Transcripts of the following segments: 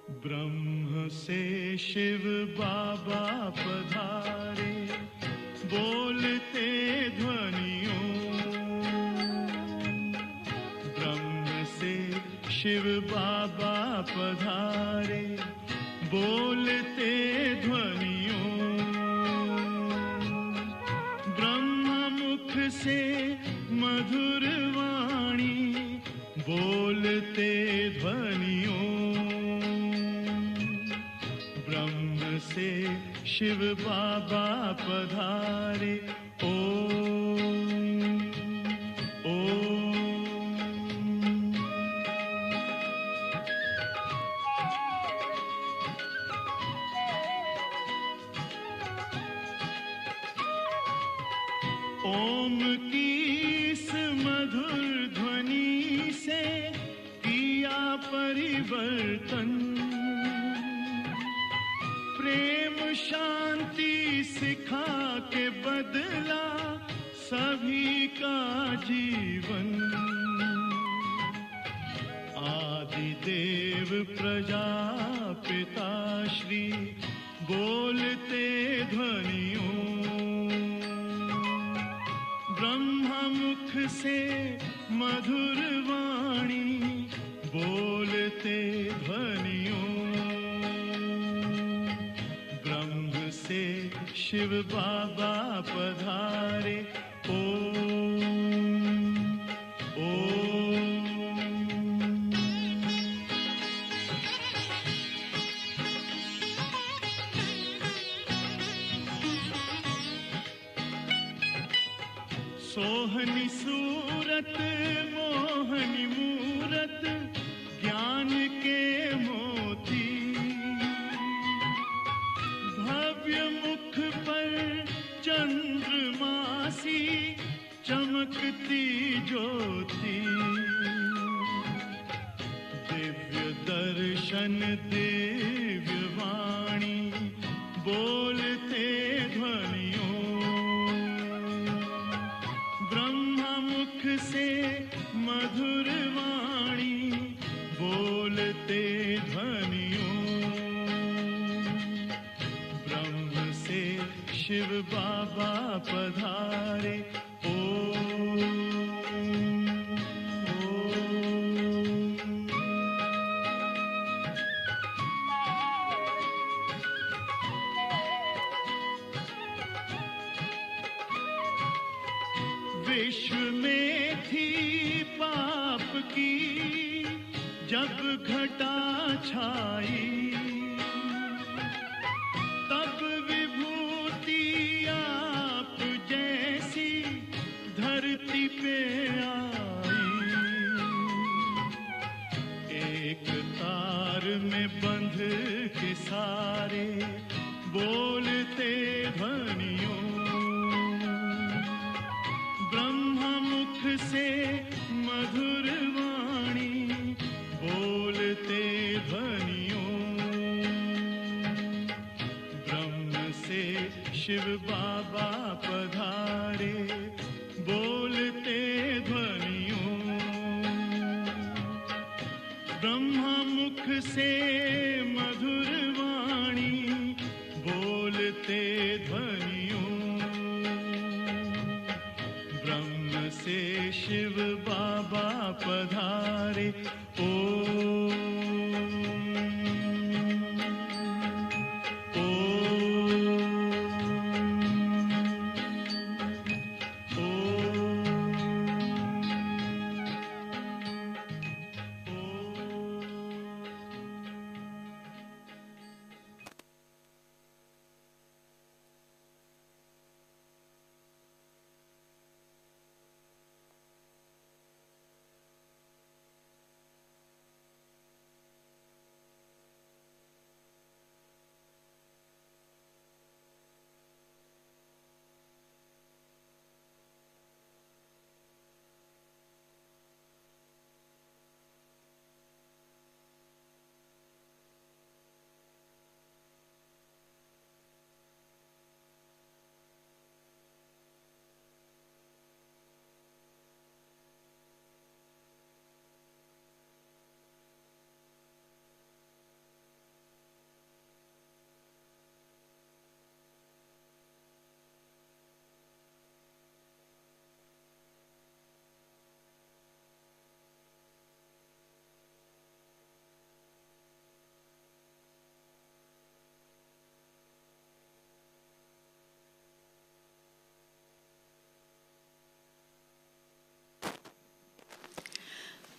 ब्रह्म से शिव बाबा पधारे, बोलते ध्वनियों। ब्रह्म से शिव बाबा पधारे, बोलते ध्वनियों। ब्रह्म मुख से मधुर वाणी, बोलते ध्वनियों। ब्रह्म से शिव बाबा पधारे, ओम ओम। ओम की इस मधुर ध्वनि से किया परिवर्तन, प्रेम शांति सिखा के बदला सभी का जीवन। आदि देव प्रजापिता श्री बोलते ध्वनियों। ब्रह्म मुख से मधुर वाणी, बोलते ध्वनियों। ब्रह्म से शिव बाबा पधारे, ओम ओम। सोहनी सूरत मोहनी मूरत, ज्ञान के मोती। भव्य मुख पर चंद्रमासी, चमकती ज्योति। दिव्य दर्शन दिव्य वाणी, बोलते ध्वनियों। मुख से मधुर वाणी, बोलते ध्वनियों। ब्रह्म से शिव बाबा पधारे, ओम ओम। विश्व में थी पाप की जब घटा छाई, तब विभूति आप जैसी धरती पे आई। एक तार में बंध के सारे, बोलते ध्वनियों। मुख से मधुर वाणी, बोलते ध्वनियों। ब्रह्म से शिव बाबा पधारे, बोलते ध्वनियों। ब्रह्म मुख से मधुर वाणी, बोलते ध्वनियों। से शिव बाबा पधारे, ओम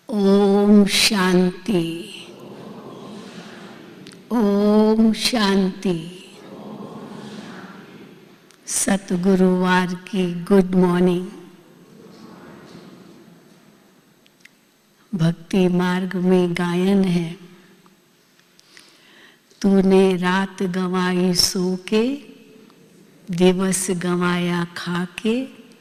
ओम शांति, ओम शांति। सतगुरुवार की गुड मॉर्निंग। भक्ति मार्ग में गायन है, तूने रात गंवाई सो के, दिवस गंवाया खा के,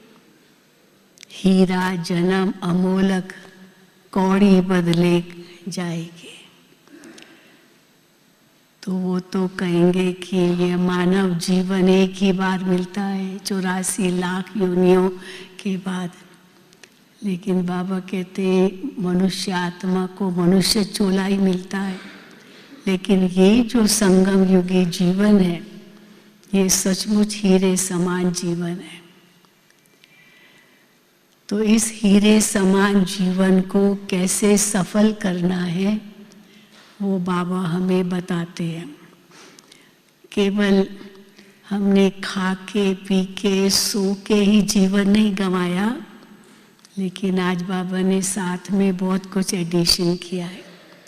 हीरा जन्म अमोलक कौड़ी बदले जाएगी। तो वो तो कहेंगे कि ये मानव जीवन एक ही बार मिलता है 84 लाख योनियों के बाद। लेकिन बाबा कहते हैं मनुष्य आत्मा को मनुष्य चोला ही मिलता है। लेकिन ये जो संगम युगी जीवन है, ये सचमुच हीरे समान जीवन है। तो इस हीरे समान जीवन को कैसे सफल करना है, वो बाबा हमें बताते हैं। केवल हमने खा के पी के सो के ही जीवन नहीं गंवाया, लेकिन आज बाबा ने साथ में बहुत कुछ एडिशन किया है।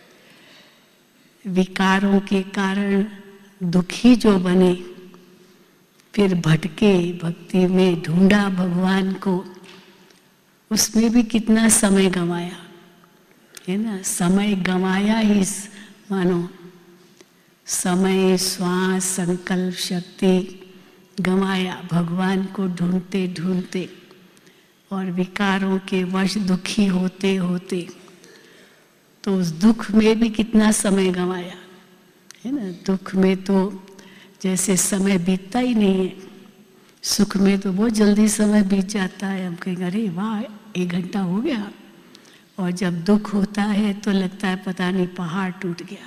विकारों के कारण दुखी जो बने, फिर भटके, भक्ति में ढूंढा भगवान को, उसमें भी कितना समय गंवाया है ना। समय गंवाया ही मानो, समय, श्वास, संकल्प शक्ति गंवाया भगवान को ढूंढते ढूंढते, और विकारों के वश दुखी होते होते। तो उस दुख में भी कितना समय गंवाया है ना। दुख में तो जैसे समय बीतता ही नहीं है, सुख में तो बहुत जल्दी समय बीत जाता है। हम कहेंगे अरे वाह 1 घंटा हो गया, और जब दुख होता है तो लगता है पता नहीं पहाड़ टूट गया।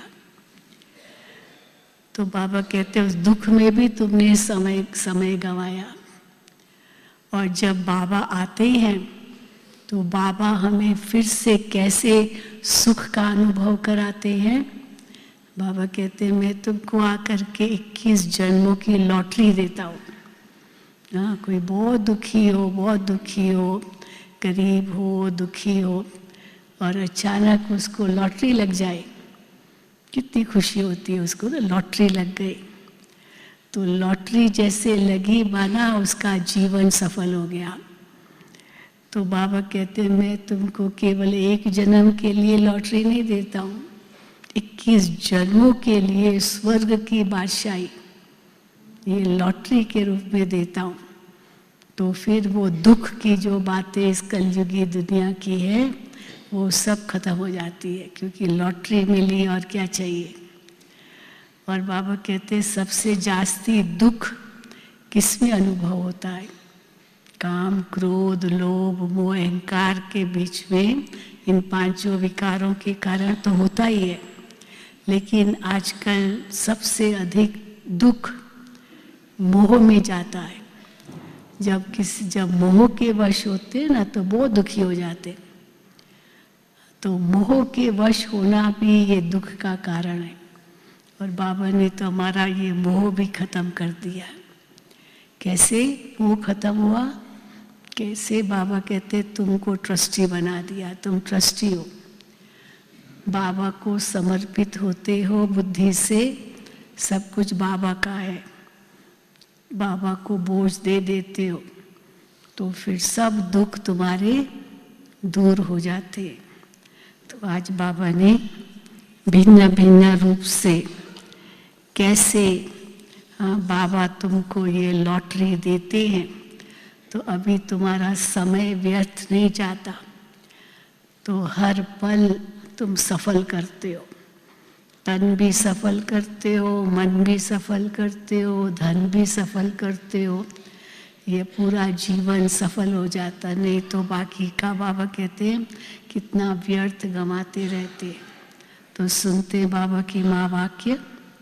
तो बाबा कहते हैं उस दुख में भी तुमने समय गंवाया। और जब बाबा आते हैं तो बाबा हमें फिर से कैसे सुख का अनुभव कराते हैं। बाबा कहते हैं मैं तुमको आकर के 21 जन्मों की लॉटरी देता हूँ। हाँ, कोई बहुत दुखी हो, बहुत दुखी हो, गरीब हो, दुखी हो, और अचानक उसको लॉटरी लग जाए, कितनी खुशी होती है उसको ना, लॉटरी लग गई। तो लॉटरी जैसे लगी माना उसका जीवन सफल हो गया। तो बाबा कहते हैं मैं तुमको केवल 1 जन्म के लिए लॉटरी नहीं देता हूँ, 21 जन्मों के लिए स्वर्ग की बादशाही ये लॉटरी के रूप में देता हूँ। तो फिर वो दुख की जो बातें इस कलयुगी दुनिया की है वो सब खत्म हो जाती है, क्योंकि लॉटरी मिली और क्या चाहिए। और बाबा कहते हैं सबसे जास्ती दुख किसमें अनुभव होता है। काम, क्रोध, लोभ, मोह, अहंकार के बीच में, इन 5 विकारों के कारण तो होता ही है। लेकिन आजकल सबसे अधिक दुख मोह में जाता है। जब मोह के वश होते हैं ना तो बहुत दुखी हो जाते। तो मोह के वश होना भी ये दुख का कारण है। और बाबा ने तो हमारा ये मोह भी खत्म कर दिया। कैसे मोह खत्म हुआ, कैसे? बाबा कहते तुमको ट्रस्टी बना दिया, तुम ट्रस्टी हो, बाबा को समर्पित होते हो बुद्धि से, सब कुछ बाबा का है, बाबा को बोझ दे देते हो, तो फिर सब दुख तुम्हारे दूर हो जाते। तो आज बाबा ने भिन्न भिन्न रूप से कैसे बाबा तुमको ये लॉटरी देते हैं, तो अभी तुम्हारा समय व्यर्थ नहीं जाता। तो हर पल तुम सफल करते हो, तन भी सफल करते हो, मन भी सफल करते हो, धन भी सफल करते हो। ये पूरा जीवन सफल हो जाता, नहीं तो बाकी का बाबा कहते हैं कितना व्यर्थ गंवाते रहते। तो सुनते बाबा की माँ वाक्य।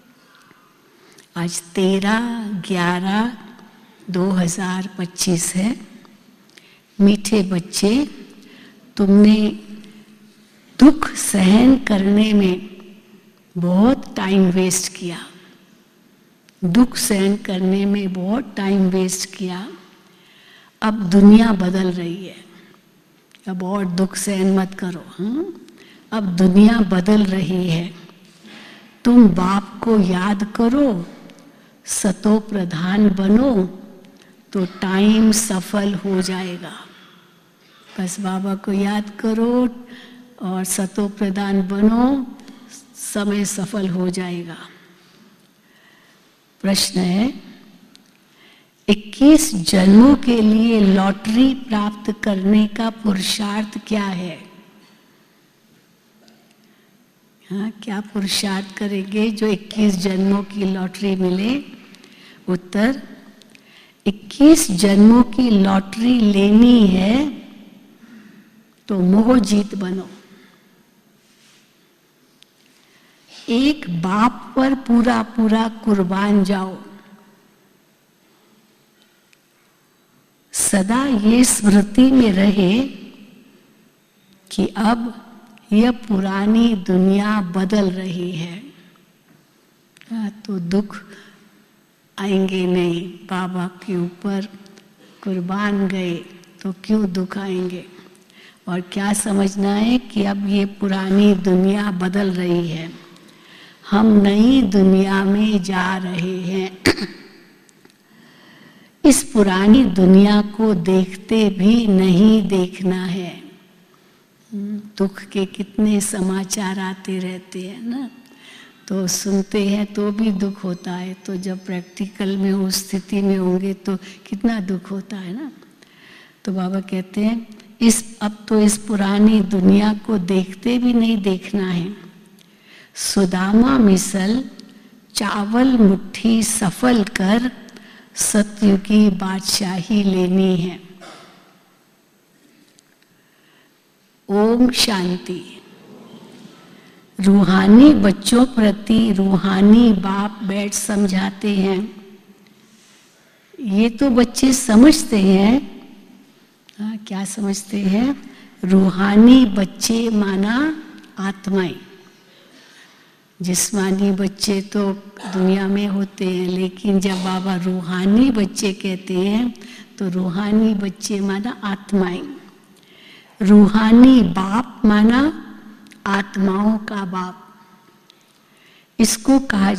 आज 13/11/2025 है। मीठे बच्चे, तुमने दुख सहन करने में बहुत टाइम वेस्ट किया, दुख सहन करने में बहुत टाइम वेस्ट किया। अब दुनिया बदल रही है, अब और दुख सहन मत करो। अब दुनिया बदल रही है, तुम बाप को याद करो, सतो प्रधान बनो, तो टाइम सफल हो जाएगा। बस बाबा को याद करो और सतो प्रधान बनो, समय सफल हो जाएगा। प्रश्न है, 21 जन्मों के लिए लॉटरी प्राप्त करने का पुरुषार्थ क्या है? हाँ, क्या पुरुषार्थ करेंगे जो 21 जन्मों की लॉटरी मिले? उत्तर, 21 जन्मों की लॉटरी लेनी है तो मोह जीत बनो। एक बाप पर पूरा पूरा कुर्बान जाओ। सदा ये स्मृति में रहे कि अब यह पुरानी दुनिया बदल रही है, तो दुख आएंगे नहीं। बाबा के ऊपर कुर्बान गए तो क्यों दुख आएंगे? और क्या समझना है कि अब ये पुरानी दुनिया बदल रही है, हम नई दुनिया में जा रहे हैं। इस पुरानी दुनिया को देखते भी नहीं देखना है। दुख के कितने समाचार आते रहते हैं ना, तो सुनते हैं तो भी दुख होता है, तो जब प्रैक्टिकल में उस स्थिति में होंगे तो कितना दुख होता है ना। तो बाबा कहते हैं अब तो इस पुरानी दुनिया को देखते भी नहीं देखना है। सुदामा मिसल चावल मुट्ठी सफल कर सतयुगी बादशाही लेनी है। ओम शांति। रूहानी बच्चों प्रति रूहानी बाप बैठ समझाते हैं। ये तो बच्चे समझते हैं। क्या समझते हैं? रूहानी बच्चे माना आत्माएं। जिस्मानी बच्चे तो दुनिया में होते हैं, लेकिन जब बाबा रूहानी बच्चे कहते हैं तो रूहानी बच्चे माना आत्माएं। रूहानी बाप माना आत्माओं का बाप। इसको कहा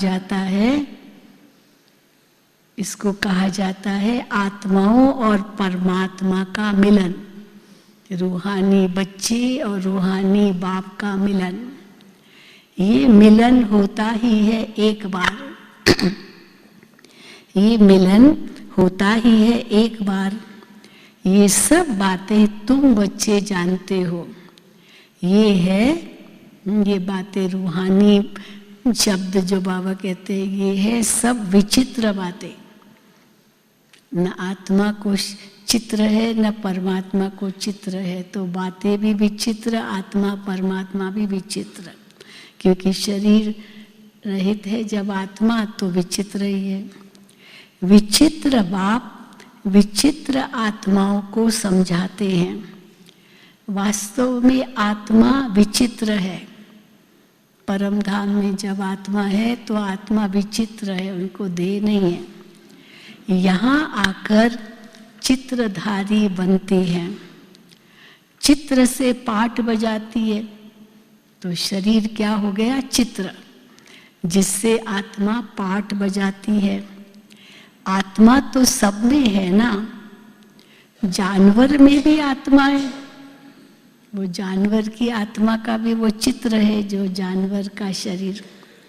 जाता है आत्माओं और परमात्मा का मिलन। रूहानी बच्चे और रूहानी बाप का मिलन, ये मिलन होता ही है एक बार। ये मिलन होता ही है एक बार। ये सब बातें तुम बच्चे जानते हो। ये बातें रूहानी शब्द जो बाबा कहते हैं, ये है सब विचित्र बातें। न आत्मा को चित्र है न परमात्मा को चित्र है, तो बातें भी विचित्र, आत्मा परमात्मा भी विचित्र। क्योंकि शरीर रहित है जब आत्मा, तो विचित्र ही है। विचित्र बाप विचित्र आत्माओं को समझाते हैं। वास्तव में आत्मा विचित्र है। परम धाम में जब आत्मा है तो आत्मा विचित्र है, उनको देह नहीं है। यहाँ आकर चित्रधारी बनती है, चित्र से पाठ बजाती है, तो शरीर क्या हो गया? चित्र, जिससे आत्मा पाठ बजाती है। आत्मा तो सब में है ना, जानवर में भी आत्मा है। वो जानवर की आत्मा का भी वो चित्र है, जो जानवर का शरीर।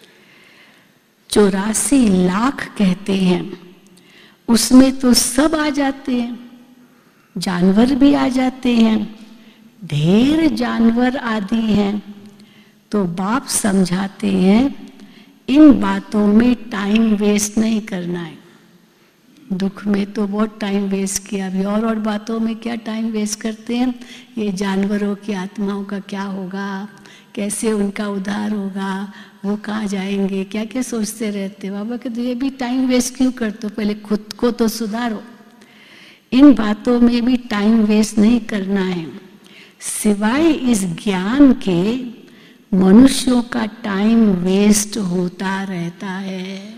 84 लाख कहते हैं, उसमें तो सब आ जाते हैं, जानवर भी आ जाते हैं, ढेर जानवर आदि हैं। तो बाप समझाते हैं इन बातों में टाइम वेस्ट नहीं करना है। दुख में तो बहुत टाइम वेस्ट किया, अभी और बातों में क्या टाइम वेस्ट करते हैं। ये जानवरों की आत्माओं का क्या होगा, कैसे उनका उद्धार होगा, वो कहाँ जाएंगे, क्या क्या सोचते रहते। बाबा कहते ये भी टाइम वेस्ट क्यों करते हो, पहले खुद को तो सुधारो। इन बातों में भी टाइम वेस्ट नहीं करना है। सिवाय इस ज्ञान के मनुष्यों का टाइम वेस्ट होता रहता है।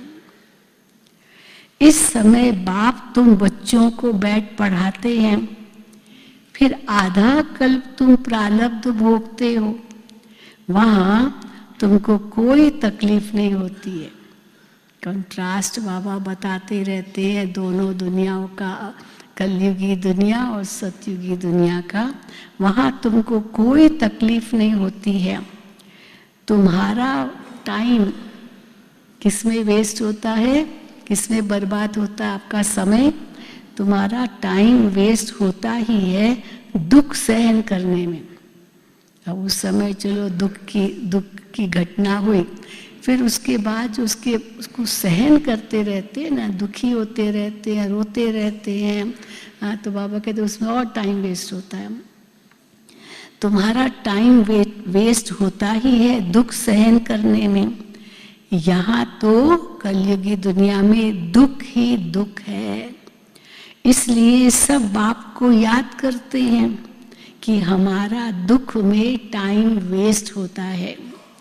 इस समय बाप तुम बच्चों को बैठ पढ़ाते हैं, फिर आधा कल्प तुम प्रारब्ध भोगते हो, वहाँ तुमको कोई तकलीफ नहीं होती है। कंट्रास्ट बाबा बताते रहते हैं दोनों दुनियाओं का, कलयुगी दुनिया और सतयुगी दुनिया का। वहाँ तुमको कोई तकलीफ नहीं होती है। तुम्हारा टाइम किसमें वेस्ट होता है, किसमें बर्बाद होता है आपका समय? तुम्हारा टाइम वेस्ट होता ही है दुख सहन करने में। अब उस समय चलो दुख की घटना हुई, फिर उसके बाद उसको सहन करते रहते हैं ना, दुखी होते रहते हैं, रोते रहते हैं। हाँ, तो बाबा कहते उसमें और टाइम वेस्ट होता है। तुम्हारा टाइम वेस्ट होता ही है दुख सहन करने में। यहाँ तो कलयुगी दुनिया में दुख ही दुख है। इसलिए सब बाप को याद करते हैं कि हमारा दुख में टाइम वेस्ट होता है,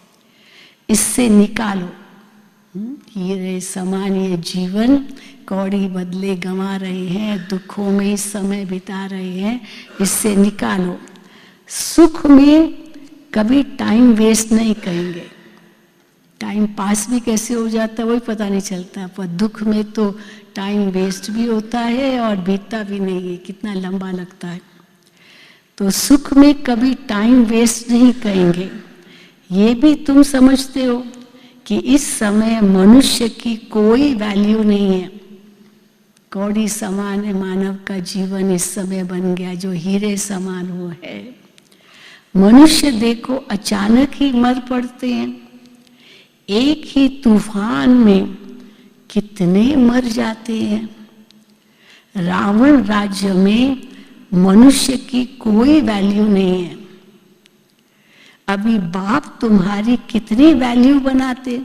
इससे निकालो। हीरे समान ये जीवन, कौड़ी बदले गंवा रहे हैं, दुखों में ही समय बिता रहे हैं, इससे निकालो। सुख में कभी टाइम वेस्ट नहीं करेंगे। टाइम पास भी कैसे हो जाता है वही पता नहीं चलता, पर दुख में तो टाइम वेस्ट भी होता है और बीतता भी नहीं है, कितना लंबा लगता है। तो सुख में कभी टाइम वेस्ट नहीं करेंगे। ये भी तुम समझते हो कि इस समय मनुष्य की कोई वैल्यू नहीं है। कौड़ी समान है मानव का जीवन इस समय बन गया, जो हीरे समान वो है। मनुष्य देखो अचानक ही मर पड़ते हैं। एक ही तूफान में कितने मर जाते हैं। रावण राज्य में मनुष्य की कोई वैल्यू नहीं है। अभी बाप तुम्हारी कितनी वैल्यू बनाते,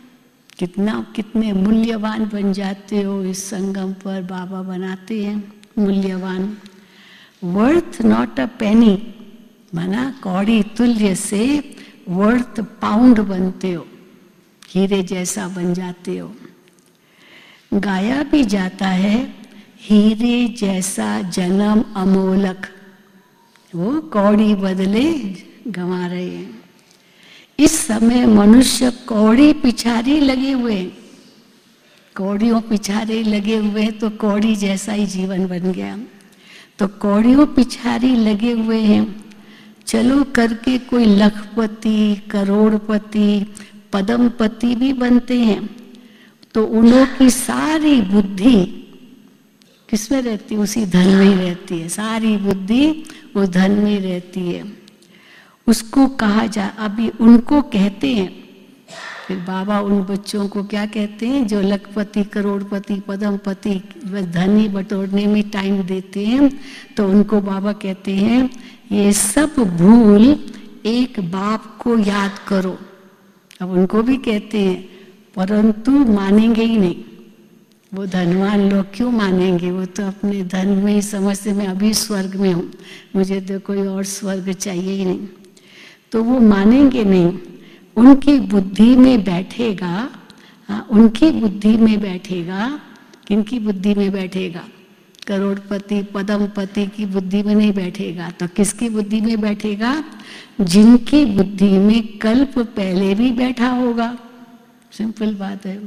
कितने मूल्यवान बन जाते हो। इस संगम पर बाबा बनाते हैं मूल्यवान। वर्थ नॉट अ पेनी, माना कौड़ी तुल्य से वर्थ पाउंड बनते हो, हीरे जैसा बन जाते हो। गाया भी जाता है हीरे जैसा जन्म अमोलक, वो कौड़ी बदले गंवा रहे हैं। इस समय मनुष्य कौड़ी पिछारी लगे हुए हैं, कौड़ियों पिछारे लगे हुए हैं, तो कौड़ी जैसा ही जीवन बन गया। तो कौड़ियों पिछारी लगे हुए हैं, चलो करके कोई लखपति, करोड़पति, पद्मपति भी बनते हैं, तो उन की सारी बुद्धि किसमें रहती है? उसी धन में ही रहती है। सारी बुद्धि वो धन में रहती है। उसको कहा जा, अभी उनको कहते हैं, फिर बाबा उन बच्चों को क्या कहते हैं? जो लखपति, करोड़पति, पद्मपति धन ही बटोरने में टाइम देते हैं, तो उनको बाबा कहते हैं ये सब भूल एक बाप को याद करो। अब उनको भी कहते हैं, परंतु मानेंगे ही नहीं। वो धनवान लोग क्यों मानेंगे? वो तो अपने धन में ही समझते मैं अभी स्वर्ग में हूँ, मुझे तो कोई और स्वर्ग चाहिए ही नहीं, तो वो मानेंगे नहीं। उनकी बुद्धि में बैठेगा, उनकी बुद्धि में बैठेगा। किनकी बुद्धि में बैठेगा? करोड़पति, पद्मपति की बुद्धि में नहीं बैठेगा। तो किसकी बुद्धि में बैठेगा? जिनकी बुद्धि में कल्प पहले भी बैठा होगा। सिंपल बात है।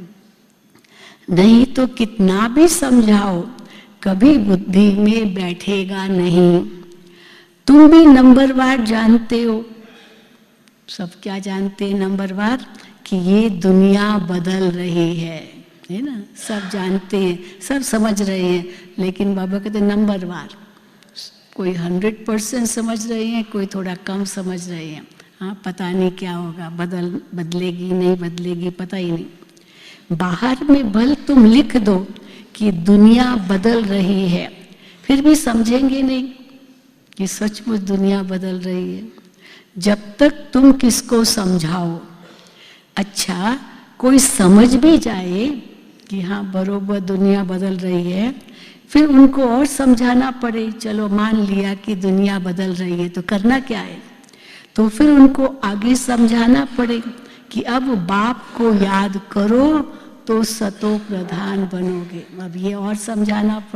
नहीं तो कितना भी समझाओ, कभी बुद्धि में बैठेगा नहीं। तुम भी नंबरवार जानते हो, सब क्या जानते हैं नंबरवार? कि ये दुनिया बदल रही है ना? सब जानते हैं, सब समझ रहे हैं, लेकिन बाबा कहते नंबरवार। कोई 100% समझ रहे हैं, कोई थोड़ा कम समझ रहे हैं। हाँ, पता नहीं क्या होगा, बदलेगी नहीं बदलेगी, पता ही नहीं। बाहर में भल तुम लिख दो कि दुनिया बदल रही है, फिर भी समझेंगे नहीं कि सचमुच दुनिया बदल रही है। जब तक तुम किसको समझाओ, अच्छा कोई समझ भी जाए कि हाँ बरोबर दुनिया बदल रही है, फिर उनको और समझाना पड़े। चलो मान लिया कि दुनिया बदल रही है, तो करना क्या है? तो फिर उनको आगे समझाना पड़े कि अब बाप को याद करो तो सतो प्रधान बनोगे। अब ये और समझाना पड़े।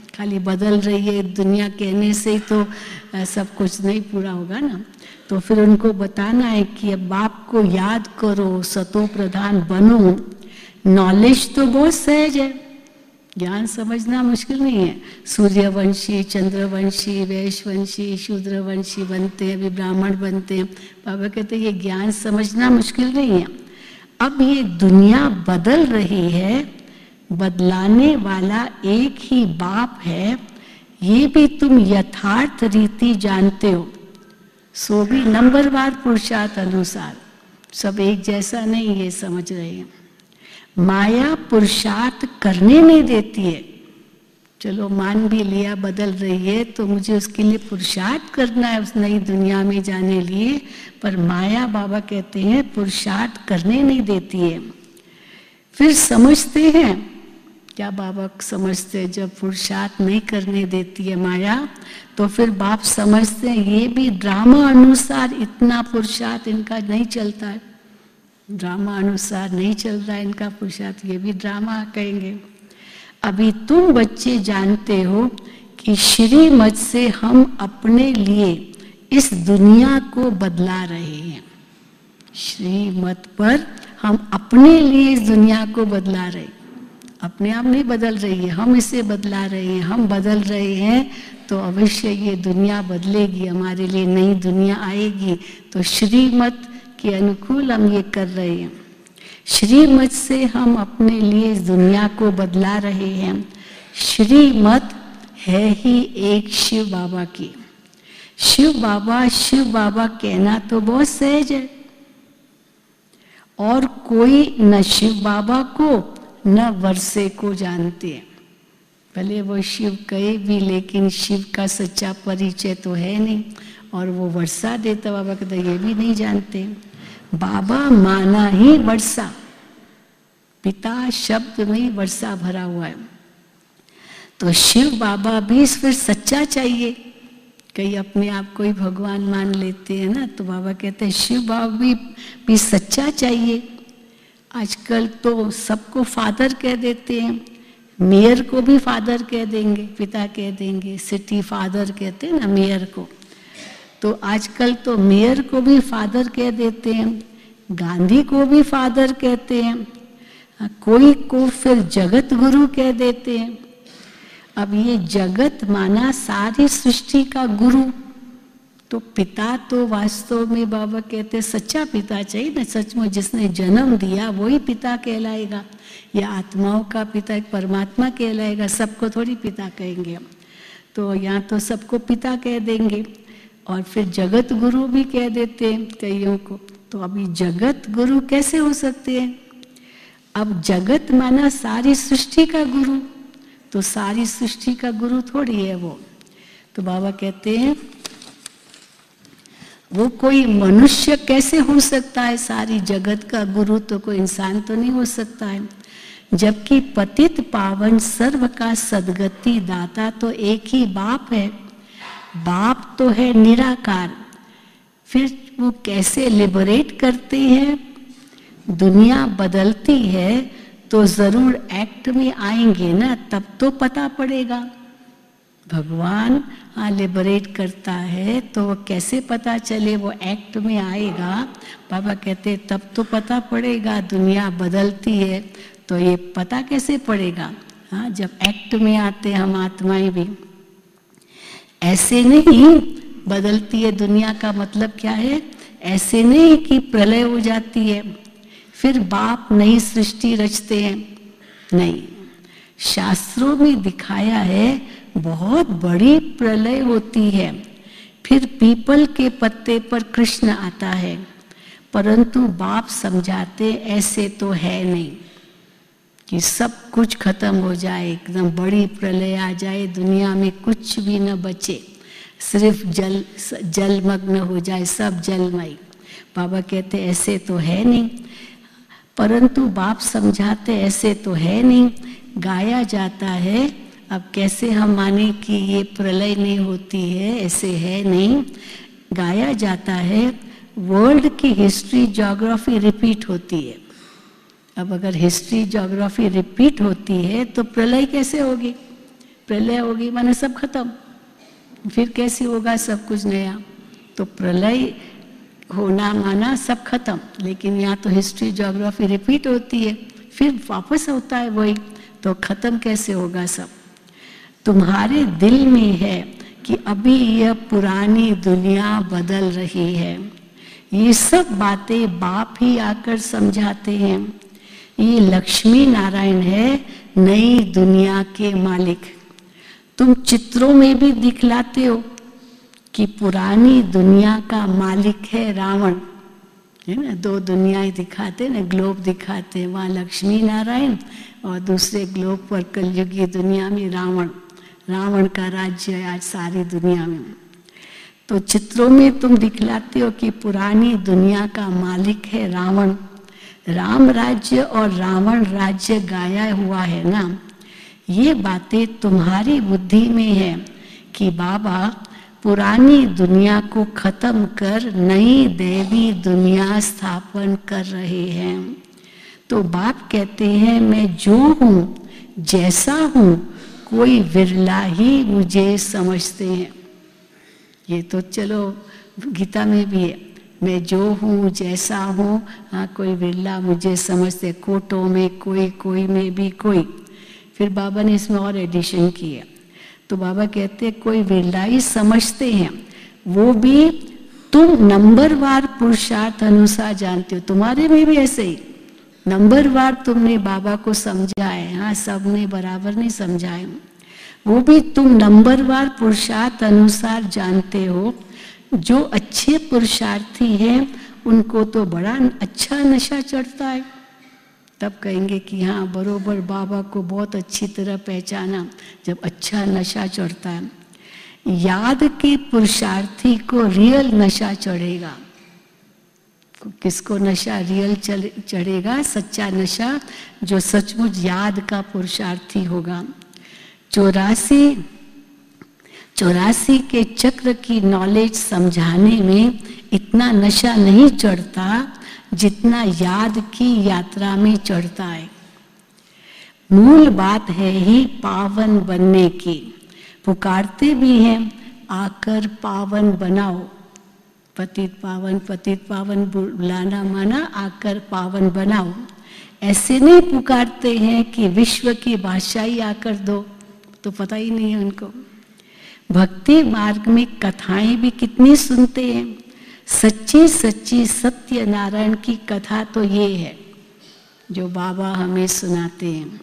खाली बदल रही है दुनिया कहने से ही तो सब कुछ नहीं पूरा होगा ना। तो फिर उनको बताना है कि अब बाप को याद करो, सतो प्रधान बनो। नॉलेज तो बहुत सहज है, ज्ञान समझना मुश्किल नहीं है। सूर्यवंशी, चंद्रवंशी, वैश्यवंशी, शूद्रवंशी बनते हैं, अभी ब्राह्मण बनते हैं। बाबा कहते हैं ये ज्ञान समझना मुश्किल नहीं है। अब ये दुनिया बदल रही है, बदलाने वाला एक ही बाप है, ये भी तुम यथार्थ रीति जानते हो। सो भी नंबरवार पुरुषार्थ अनुसार, सब एक जैसा नहीं, ये समझ रहे हैं। माया पुरुषार्थ करने नहीं देती है। चलो मान भी लिया बदल रही है तो मुझे उसके लिए पुरुषार्थ करना है उस नई दुनिया में जाने लिए, पर माया बाबा कहते हैं पुरुषार्थ करने नहीं देती है। फिर समझते हैं क्या बाबा समझते हैं, जब पुरुषार्थ नहीं करने देती है माया तो फिर बाप समझते हैं ये भी ड्रामा अनुसार इतना पुरुषार्थ इनका नहीं चलता है, ड्रामा अनुसार नहीं चल रहा है इनका पुरुषार्थ, ये भी ड्रामा कहेंगे। अभी तुम बच्चे जानते हो कि श्रीमत से हम अपने लिए इस दुनिया को बदला रहे हैं। श्रीमत पर हम अपने लिए इस दुनिया को बदला रहे, अपने आप नहीं बदल रही है, हम इसे बदला रहे हैं। हम बदल रहे हैं तो अवश्य ये दुनिया बदलेगी, हमारे लिए नई दुनिया आएगी। तो श्रीमत के अनुकूल हम ये कर रहे हैं। श्रीमत से हम अपने लिए इस दुनिया को बदला रहे हैं। श्रीमत है ही एक शिव बाबा की। शिव बाबा कहना तो बहुत सहज है, और कोई न शिव बाबा को न वर्षे को जानते हैं। भले वो शिव कहे भी, लेकिन शिव का सच्चा परिचय तो है नहीं, और वो वर्षा देता बाबा कहते ये भी नहीं जानते। बाबा माना ही वर्षा, पिता शब्द में वर्षा भरा हुआ है। तो शिव बाबा भी फिर सच्चा चाहिए। कई अपने आप को ही भगवान मान लेते हैं ना, तो बाबा कहते हैं शिव बाबा भी सच्चा चाहिए। आजकल तो सबको फादर कह देते हैं, मेयर को भी फादर कह देंगे, पिता कह देंगे, सिटी फादर कहते हैं ना मेयर को। तो आजकल तो मेयर को भी फादर कह देते हैं, गांधी को भी फादर कहते हैं, कोई को फिर जगत गुरु कह देते हैं। अब ये जगत माना सारी सृष्टि का गुरु, तो पिता तो वास्तव में बाबा कहते सच्चा पिता चाहिए ना, सचमुच जिसने जन्म दिया वही पिता कहलाएगा, या आत्माओं का पिता एक परमात्मा कहलाएगा, सबको थोड़ी पिता कहेंगे हम। तो यहाँ तो सबको पिता कह देंगे, और फिर जगत गुरु भी कह देते हैं कईयों को। तो अभी जगत गुरु कैसे हो सकते हैं? अब जगत माना सारी सृष्टि का गुरु, तो सारी सृष्टि का गुरु थोड़ी है वो। तो बाबा कहते हैं वो कोई मनुष्य कैसे हो सकता है सारी जगत का गुरु, तो कोई इंसान तो नहीं हो सकता है। जबकि पतित पावन सर्व का सदगति दाता तो एक ही बाप है। बाप तो है निराकार, फिर वो कैसे लिबरेट करते हैं? दुनिया बदलती है तो जरूर एक्ट में आएंगे ना, तब तो पता पड़ेगा। भगवान लिबरेट करता है तो वो कैसे पता चले, वो एक्ट में आएगा। बाबा कहते तब तो पता पड़ेगा, दुनिया बदलती है तो ये पता कैसे पड़ेगा? हाँ, जब एक्ट में आते हम आत्माएं भी। ऐसे नहीं बदलती है दुनिया का मतलब क्या है? ऐसे नहीं कि प्रलय हो जाती है फिर बाप नई सृष्टि रचते हैं, नहीं। शास्त्रों में दिखाया है बहुत बड़ी प्रलय होती है, फिर पीपल के पत्ते पर कृष्ण आता है। परंतु बाप समझाते ऐसे तो है नहीं कि सब कुछ खत्म हो जाए, एकदम बड़ी प्रलय आ जाए, दुनिया में कुछ भी न बचे, सिर्फ जलमग्न हो जाए, सब जलमय। बाबा कहते ऐसे तो है नहीं, परंतु बाप समझाते ऐसे तो है नहीं। गाया जाता है, अब कैसे हम माने कि ये प्रलय नहीं होती है, ऐसे है नहीं। गाया जाता है वर्ल्ड की हिस्ट्री ज्योग्राफी रिपीट होती है। अब अगर हिस्ट्री ज्योग्राफी रिपीट होती है तो प्रलय कैसे होगी? प्रलय होगी माने सब खत्म, फिर कैसे होगा सब कुछ नया? तो प्रलय होना माना सब खत्म, लेकिन यहाँ तो हिस्ट्री ज्योग्राफी रिपीट होती है, फिर वापस होता है वही, तो खत्म कैसे होगा सब? तुम्हारे दिल में है कि अभी यह पुरानी दुनिया बदल रही है। ये सब बातें बाप ही आकर समझाते हैं। ये लक्ष्मी नारायण है नई दुनिया के मालिक। तुम चित्रों में भी दिखलाते हो कि पुरानी दुनिया का मालिक है रावण, है ना? दो दुनियाएं दिखाते ना, ग्लोब दिखाते हैं, वहाँ लक्ष्मी नारायण और दूसरे ग्लोब पर कलयुगी दुनिया में रावण। रावण का राज्य है आज सारी दुनिया में। तो चित्रों में तुम दिखलाते हो कि पुरानी दुनिया का मालिक है रावण। राम राज्य और रावण राज्य गाया हुआ है ना। ये बातें तुम्हारी बुद्धि में है कि बाबा पुरानी दुनिया को खत्म कर नई दैवी दुनिया स्थापन कर रहे हैं। तो बाप कहते हैं मैं जो हूँ जैसा हूँ, कोई विरला ही मुझे समझते हैं। ये तो चलो गीता में भी है, मैं जो हूँ जैसा हूँ, हाँ कोई विरला मुझे समझते, कोटों में कोई, कोई में भी कोई। फिर बाबा ने इसमें और एडिशन किया, तो बाबा कहते हैं कोई विरला ही समझते हैं, वो भी तुम नंबरवार पुरुषार्थ अनुसार जानते हो। तुम्हारे में भी ऐसे ही नंबरवार तुमने बाबा को समझा है, हाँ सबने बराबर नहीं समझा है, वो भी तुम नंबरवार पुरुषार्थ अनुसार जानते हो। जो अच्छे पुरुषार्थी हैं उनको तो बड़ा अच्छा नशा चढ़ता है, तब कहेंगे कि हाँ बरोबर बाबा को बहुत अच्छी तरह पहचाना, जब अच्छा नशा चढ़ता है। याद के पुरुषार्थी को रियल नशा चढ़ेगा। किसको नशा रियल चढ़ेगा? सच्चा नशा, जो सचमुच याद का पुरुषार्थी होगा। 84 के चक्र की नॉलेज समझाने में इतना नशा नहीं चढ़ता जितना याद की यात्रा में चढ़ता है। मूल बात है ही पावन बनने की। पुकारते भी हैं आकर पावन बनाओ, पतित पावन बुलाना माना आकर पावन बनाओ। ऐसे नहीं पुकारते हैं कि विश्व की बादशाही आकर दो, तो पता ही नहीं है उनको। भक्ति मार्ग में कथाएं भी कितनी सुनते हैं। सच्ची सच्ची सत्य नारायण की कथा तो ये है जो बाबा हमें सुनाते हैं।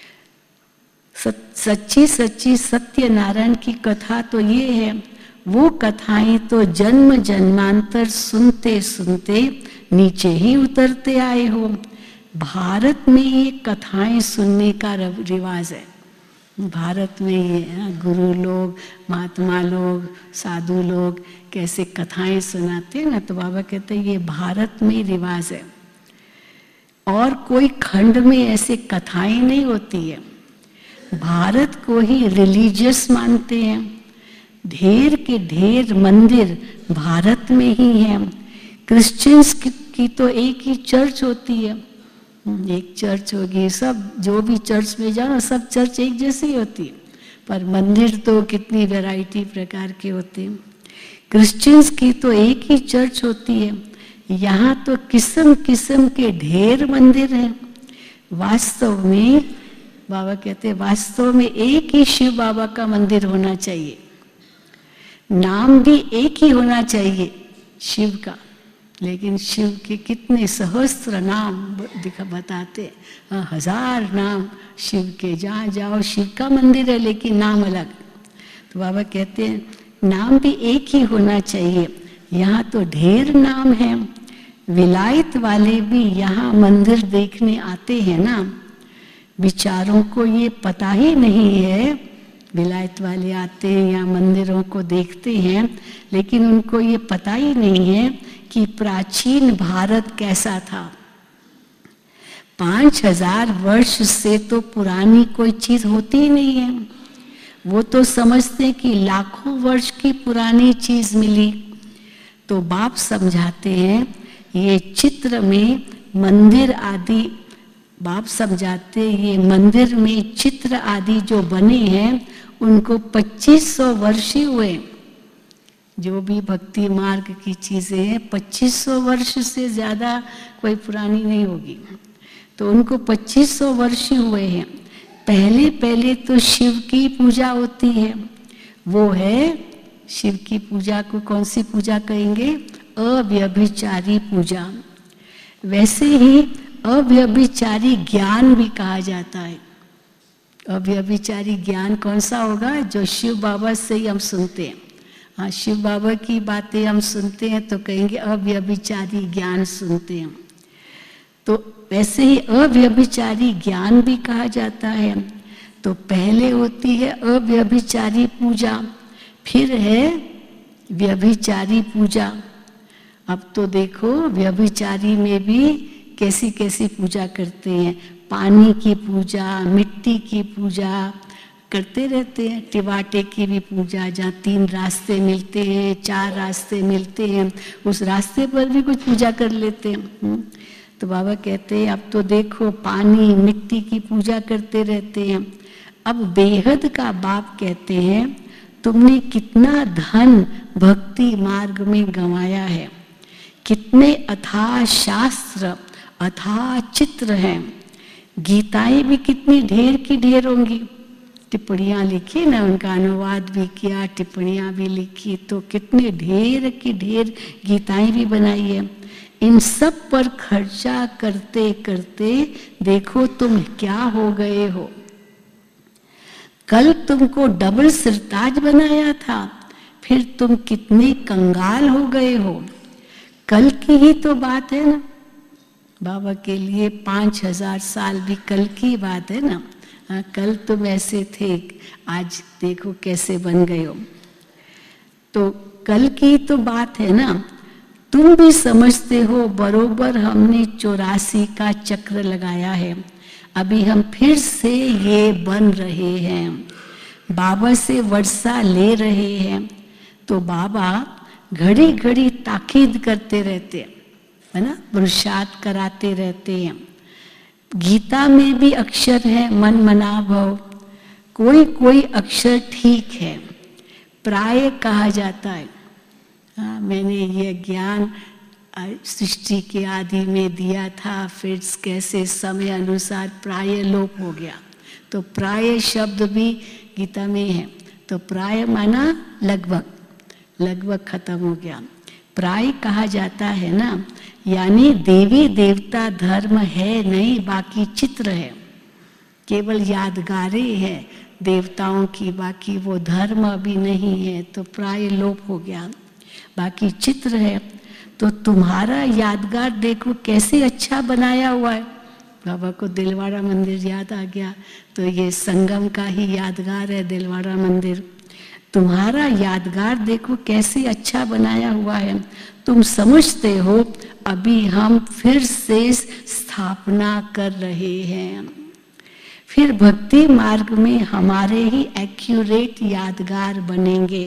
सच्ची सच्ची सत्य नारायण की कथा तो ये है। वो कथाएं तो जन्म जन्मांतर सुनते सुनते नीचे ही उतरते आए हो। भारत में ये कथाएं सुनने का रिवाज है। भारत में ये गुरु लोग, महात्मा लोग, साधु लोग कैसे कथाएं सुनाते हैं ना, तो बाबा कहते हैं ये भारत में रिवाज है। और कोई खंड में ऐसे कथाएं नहीं होती है। भारत को ही रिलीजियस मानते हैं। ढेर के ढेर मंदिर भारत में ही हैं। क्रिश्चियंस की तो एक ही चर्च होती है, एक चर्च होगी। सब जो भी चर्च में जाओ सब चर्च एक जैसी होती है, पर मंदिर तो कितनी वैरायटी प्रकार के होते हैं। क्रिश्चियंस की तो एक ही चर्च होती है। यहाँ तो किस्म किस्म के ढेर मंदिर हैं। वास्तव में बाबा कहते हैं वास्तव में एक ही शिव बाबा का मंदिर होना चाहिए। नाम भी एक ही होना चाहिए शिव का, लेकिन शिव के कितने सहस्त्र नाम बताते, 1000 नाम शिव के। जहाँ जाओ शिव का मंदिर है लेकिन नाम अलग। तो बाबा कहते हैं नाम भी एक ही होना चाहिए। यहाँ तो ढेर नाम है। विलायत वाले भी यहाँ मंदिर देखने आते हैं ना। विचारों को ये पता ही नहीं है। विलायत वाले आते हैं या मंदिरों को देखते हैं, लेकिन उनको ये पता ही नहीं है कि प्राचीन भारत कैसा था। 5000 वर्ष से तो पुरानी कोई चीज होती ही नहीं है। वो तो समझते हैं कि लाखों वर्ष की पुरानी चीज मिली। तो बाप समझाते हैं ये चित्र में मंदिर आदि, बाप समझाते हैं ये मंदिर में चित्र आदि जो बने हैं उनको 2500 वर्ष ही हुए। जो भी भक्ति मार्ग की चीजें हैं 2500 वर्ष से ज्यादा कोई पुरानी नहीं होगी। तो उनको 2500 वर्ष हुए हैं। पहले पहले तो शिव की पूजा होती है, वो है शिव की पूजा को कौन सी पूजा कहेंगे? अव्यभिचारी पूजा। वैसे ही अव्यभिचारी ज्ञान भी कहा जाता है। अव्यभिचारी ज्ञान कौन सा होगा? जो शिव बाबा से ही हम सुनते हैं। हाँ, शिव बाबा की बातें हम सुनते हैं तो कहेंगे अव्यभिचारी ज्ञान सुनते हैं। तो वैसे ही अव्यभिचारी ज्ञान भी कहा जाता है। तो पहले होती है अव्यभिचारी पूजा, फिर है व्यभिचारी पूजा। अब तो देखो व्यभिचारी में भी कैसी कैसी पूजा करते हैं। पानी की पूजा, मिट्टी की पूजा करते रहते हैं। टिवाटे की भी पूजा, जहाँ 3 रास्ते मिलते हैं, 4 रास्ते मिलते हैं, उस रास्ते पर भी कुछ पूजा कर लेते हैं। तो बाबा कहते हैं अब तो देखो पानी मिट्टी की पूजा करते रहते हैं। अब बेहद का बाप कहते हैं तुमने कितना धन भक्ति मार्ग में गंवाया है, कितने अथाह शास्त्र अथाह चित्र हैं। गीताएं भी कितनी ढेर की ढेर होंगी। टिप्पणियाँ लिखी ना, उनका अनुवाद भी किया, टिप्पणियाँ भी लिखी, तो कितने ढेर की ढेर गीताएं भी बनाई है। इन सब पर खर्चा करते करते देखो तुम क्या हो गए हो। कल तुमको डबल सिरताज बनाया था, फिर तुम कितने कंगाल हो गए हो। कल की ही तो बात है ना, बाबा के लिए 5000 साल भी कल की बात है ना। हाँ, कल तुम ऐसे थे, आज देखो कैसे बन गए हो। तो कल की तो बात है ना। तुम भी समझते हो बरोबर हमने 84 का चक्र लगाया है, अभी हम फिर से ये बन रहे हैं, बाबा से वर्षा ले रहे हैं। तो बाबा घड़ी घड़ी ताकीद करते रहते हैं, है ना, पुरुषार्थ कराते रहते हैं। गीता में भी अक्षर है मन मना भव, कोई कोई अक्षर ठीक है, प्राय कहा जाता है। हाँ, मैंने ये ज्ञान सृष्टि के आदि में दिया था, फिर कैसे समय अनुसार प्राय लोप हो गया। तो प्राय शब्द भी गीता में है। तो प्राय माना लगभग, लगभग खत्म हो गया। प्राय कहा जाता है ना, यानी देवी देवता धर्म है नहीं, बाकी चित्र है, केवल यादगारें हैं देवताओं की, बाकी वो धर्म अभी नहीं है। तो प्राय लोप हो गया, बाकी चित्र है। तो तुम्हारा यादगार देखो कैसे अच्छा बनाया हुआ है। बाबा को दिलवाड़ा मंदिर याद आ गया, तो ये संगम का ही यादगार है दिलवाड़ा मंदिर। तुम्हारा यादगार देखो कैसे अच्छा बनाया हुआ है। तुम समझते हो अभी हम फिर से स्थापना कर रहे हैं। फिर भक्ति मार्ग में हमारे ही एक्यूरेट यादगार बनेंगे।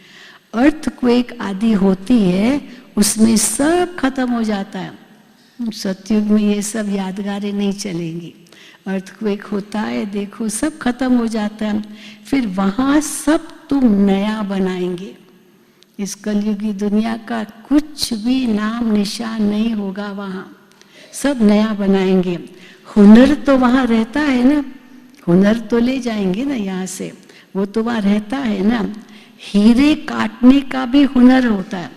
अर्थक्वेक आदि होती है, उसमें सब खत्म हो जाता है। सतयुग में ये सब यादगारें नहीं चलेंगी। अर्थक्वेक होता है, देखो सब खत्म हो जाता है। फिर वहां सब तुम नया बनाएंगे। इस कलयुगी दुनिया का कुछ भी नाम निशान नहीं होगा, वहां सब नया बनाएंगे। हुनर तो वहां रहता है ना, हुनर तो ले जाएंगे ना यहाँ से, वो तो वहां रहता है ना। हीरे काटने का भी हुनर होता है।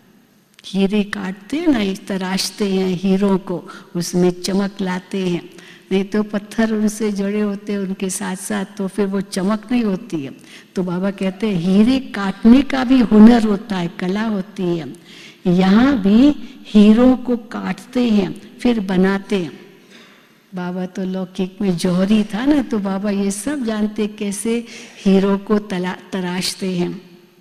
हीरे काटते हैं ना, तराशते हैं हीरों को, उसमें चमक लाते हैं। नहीं तो पत्थर उनसे जुड़े होते हैं उनके साथ साथ, तो फिर वो चमक नहीं होती है। तो बाबा कहते हैं हीरे काटने का भी हुनर होता है, कला होती है। यहाँ भी हीरों को काटते हैं फिर बनाते हैं। बाबा तो लौकिक में जौहरी था ना, तो बाबा ये सब जानते कैसे हीरो को तराशते हैं।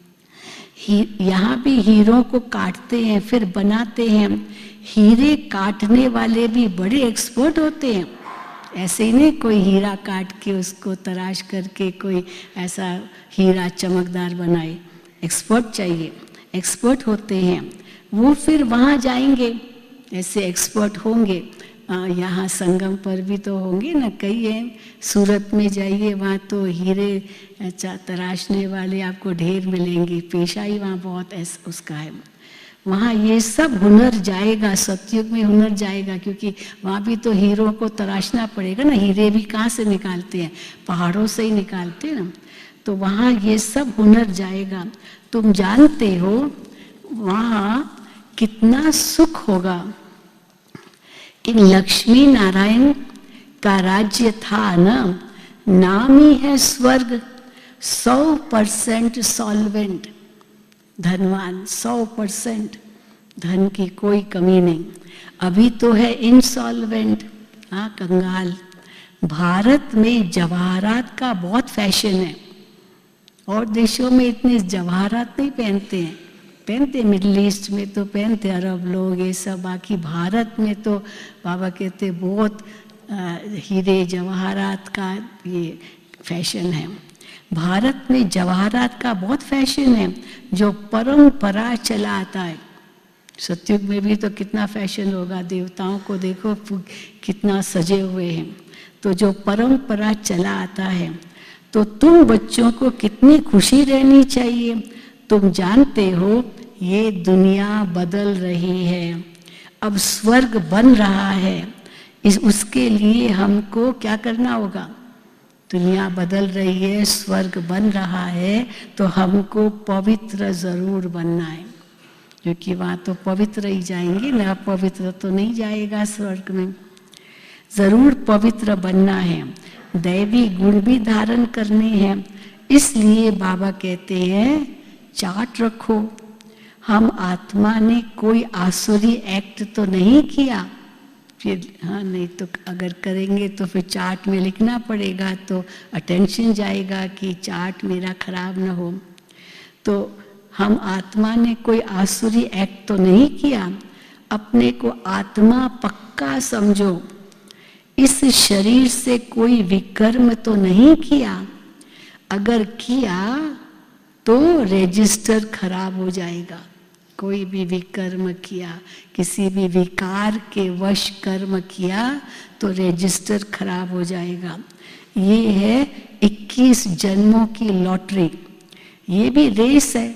यहाँ भी हीरो को काटते हैं फिर बनाते हैं। हीरे काटने वाले भी बड़े एक्सपर्ट होते हैं। ऐसे ही नहीं कोई हीरा काट के उसको तराश करके कोई ऐसा हीरा चमकदार बनाए। एक्सपर्ट चाहिए, एक्सपर्ट होते हैं वो। फिर वहाँ जाएंगे, ऐसे एक्सपर्ट होंगे, यहाँ संगम पर भी तो होंगे ना, कई हैं। सूरत में जाइए, वहाँ तो हीरे तराशने वाले आपको ढेर मिलेंगे, पेशा ही वहाँ बहुत उसका है। वहाँ ये सब हुनर जाएगा, सतयुग में हुनर जाएगा, क्योंकि वहाँ भी तो हीरों को तराशना पड़ेगा ना। हीरे भी कहाँ से निकालते हैं? पहाड़ों से ही निकालते हैं ना। तो वहाँ ये सब हुनर जाएगा। तुम जानते हो वहाँ कितना सुख होगा। इन लक्ष्मी नारायण का राज्य था ना, नाम ही है स्वर्ग। 100% सॉल्वेंट, धनवान 100%, धन की कोई कमी नहीं। अभी तो है इनसॉल्वेंट, हाँ, कंगाल। भारत में जवाहरात का बहुत फैशन है, और देशों में इतने जवाहरात नहीं पहनते हैं। पहनते मिडिल ईस्ट में तो पहनते अरब लोग ये सब, बाकी भारत में तो बाबा कहते बहुत हीरे जवाहरात का ये फैशन है। भारत में जवाहरात का बहुत फैशन है, जो परंपरा चला आता है। सतयुग में भी तो कितना फैशन होगा, देवताओं को देखो कितना सजे हुए हैं। तो जो परंपरा चला आता है, तो तुम बच्चों को कितनी खुशी रहनी चाहिए। तुम जानते हो ये दुनिया बदल रही है, अब स्वर्ग बन रहा है। उसके लिए हमको क्या करना होगा? दुनिया बदल रही है, स्वर्ग बन रहा है, तो हमको पवित्र जरूर बनना है, क्योंकि वहाँ तो पवित्र ही जाएंगे ना, पवित्र तो नहीं जाएगा स्वर्ग में। जरूर पवित्र बनना है, दैवी गुण भी धारण करने हैं। इसलिए बाबा कहते हैं चार्ट रखो। हम आत्मा ने कोई आसुरी एक्ट तो नहीं किया, फिर हाँ, नहीं तो अगर करेंगे तो फिर चार्ट में लिखना पड़ेगा, तो अटेंशन जाएगा कि चार्ट मेरा खराब ना हो। तो हम आत्मा ने कोई आसुरी एक्ट तो नहीं किया। अपने को आत्मा पक्का समझो। इस शरीर से कोई विकर्म तो नहीं किया, अगर किया तो रजिस्टर खराब हो जाएगा। कोई भी विकर्म किया, किसी भी विकार के वश कर्म किया, तो रजिस्टर खराब हो जाएगा। ये है 21 जन्मों की लॉटरी। ये भी रेस है,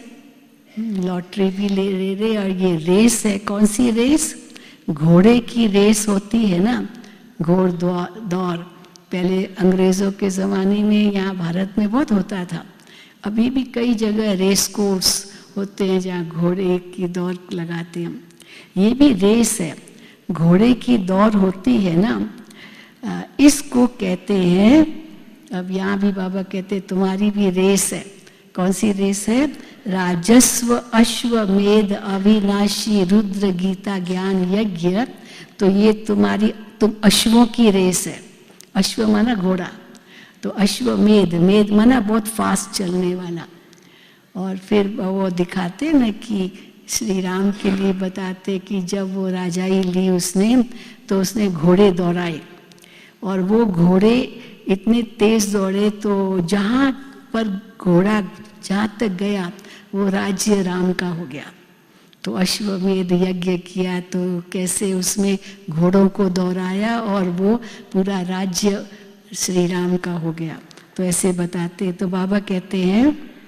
लॉटरी भी ले रहे, और ये रेस है। कौन सी रेस? घोड़े की रेस होती है ना, घोड़ दौड़। पहले अंग्रेजों के ज़माने में यहाँ भारत में बहुत होता था। अभी भी कई जगह रेस कोर्स होते हैं जहाँ घोड़े की दौड़ लगाते हैं। ये भी रेस है, घोड़े की दौड़ होती है ना, इसको कहते हैं। अब यहाँ भी बाबा कहते हैं तुम्हारी भी रेस है। कौन सी रेस है? राजस्व अश्वमेध अविनाशी रुद्र गीता ज्ञान यज्ञ। तो ये तुम अश्वों की रेस है। अश्व माना घोड़ा, तो अश्वमेध, मेध माना बहुत फास्ट चलने वाला। और फिर वो दिखाते ना कि श्री राम के लिए बताते कि जब वो राजाई ली उसने, तो उसने घोड़े दौड़ाए, और वो घोड़े इतने तेज दौड़े, तो जहाँ पर घोड़ा जहाँ तक गया वो राज्य राम का हो गया। तो अश्वमेध यज्ञ किया, तो कैसे उसमें घोड़ों को दौड़ाया और वो पूरा राज्य श्री राम का हो गया। तो ऐसे बताते। तो बाबा कहते हैं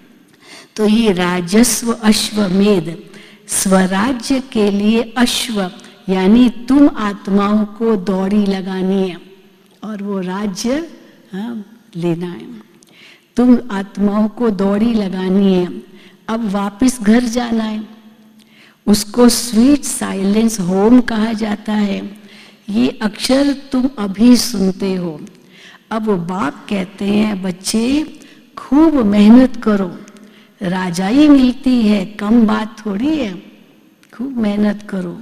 तो ये राजस्व अश्वमेध, स्वराज्य के लिए अश्व, यानी तुम आत्माओं को दौड़ी लगानी है और वो राज्य लेना है। तुम आत्माओं को दौड़ी लगानी है। अब वापस घर जाना है। उसको स्वीट साइलेंस होम कहा जाता है। ये अक्षर तुम अभी सुनते हो। अब बाप कहते हैं बच्चे खूब मेहनत करो, राजाई मिलती है, कम बात थोड़ी है, खूब मेहनत करो।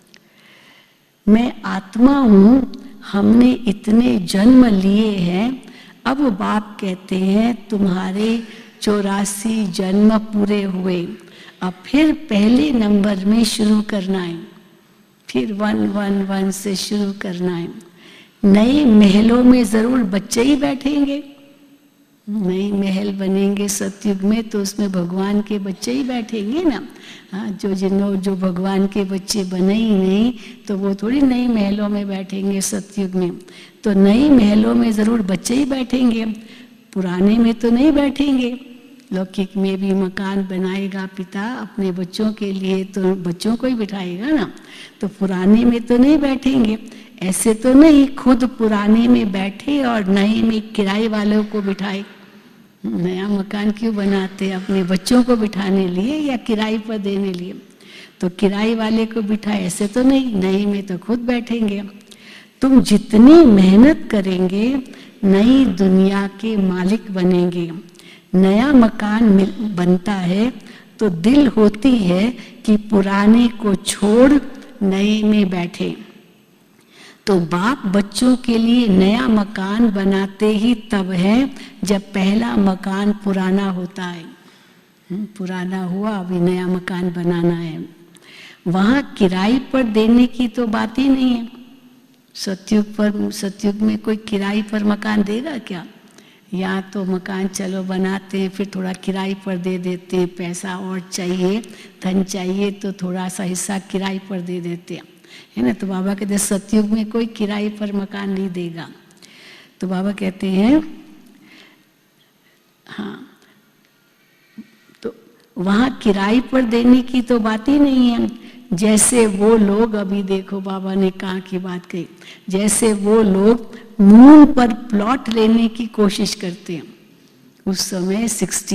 मैं आत्मा हूं, हमने इतने जन्म लिए हैं। अब बाप कहते हैं तुम्हारे 84 जन्म पूरे हुए, अब फिर पहले नंबर में शुरू करना है, फिर 111 से शुरू करना है। नए महलों में जरूर बच्चे ही बैठेंगे, नई महल बनेंगे सतयुग में तो उसमें भगवान के बच्चे ही बैठेंगे ना। हाँ, जो भगवान के बच्चे बने ही नहीं तो वो थोड़ी नई महलों में बैठेंगे सतयुग में। तो नई महलों में जरूर बच्चे ही बैठेंगे, पुराने में तो नहीं बैठेंगे। लौकिक में भी मकान बनाएगा पिता अपने बच्चों के लिए तो बच्चों को ही बिठाएगा ना, तो पुराने में तो नहीं बैठेंगे। ऐसे तो नहीं खुद पुराने में बैठे और नए में किराए वालों को बिठाए। नया मकान क्यों बनाते? अपने बच्चों को बिठाने लिए या किराए पर देने लिए। तो किराए वाले को बिठाए, ऐसे तो नहीं, नए में तो खुद बैठेंगे। तुम जितनी मेहनत करेंगे नई दुनिया के मालिक बनेंगे। नया मकान बनता है तो दिल होती है कि पुराने को छोड़ नए में बैठे। तो बाप बच्चों के लिए नया मकान बनाते ही तब है जब पहला मकान पुराना होता है। पुराना हुआ, अभी नया मकान बनाना है। वहाँ किराए पर देने की तो बात ही नहीं है। सतयुग में कोई किराए पर मकान देगा क्या? या तो मकान चलो बनाते हैं, फिर थोड़ा किराए पर दे देते हैं, पैसा और चाहिए, धन चाहिए तो थोड़ा सा हिस्सा किराए पर दे देते हैं, है ना। तो बाबा कहते हैं सतयुग में कोई किराए पर मकान नहीं देगा। तो बाबा कहते हैं हाँ, तो वहाँ किराए पर देने की तो बात ही नहीं है। जैसे वो लोग, अभी देखो बाबा ने कहाँ की बात कही, जैसे वो लोग मून पर प्लॉट लेने की कोशिश करते हैं। उस समय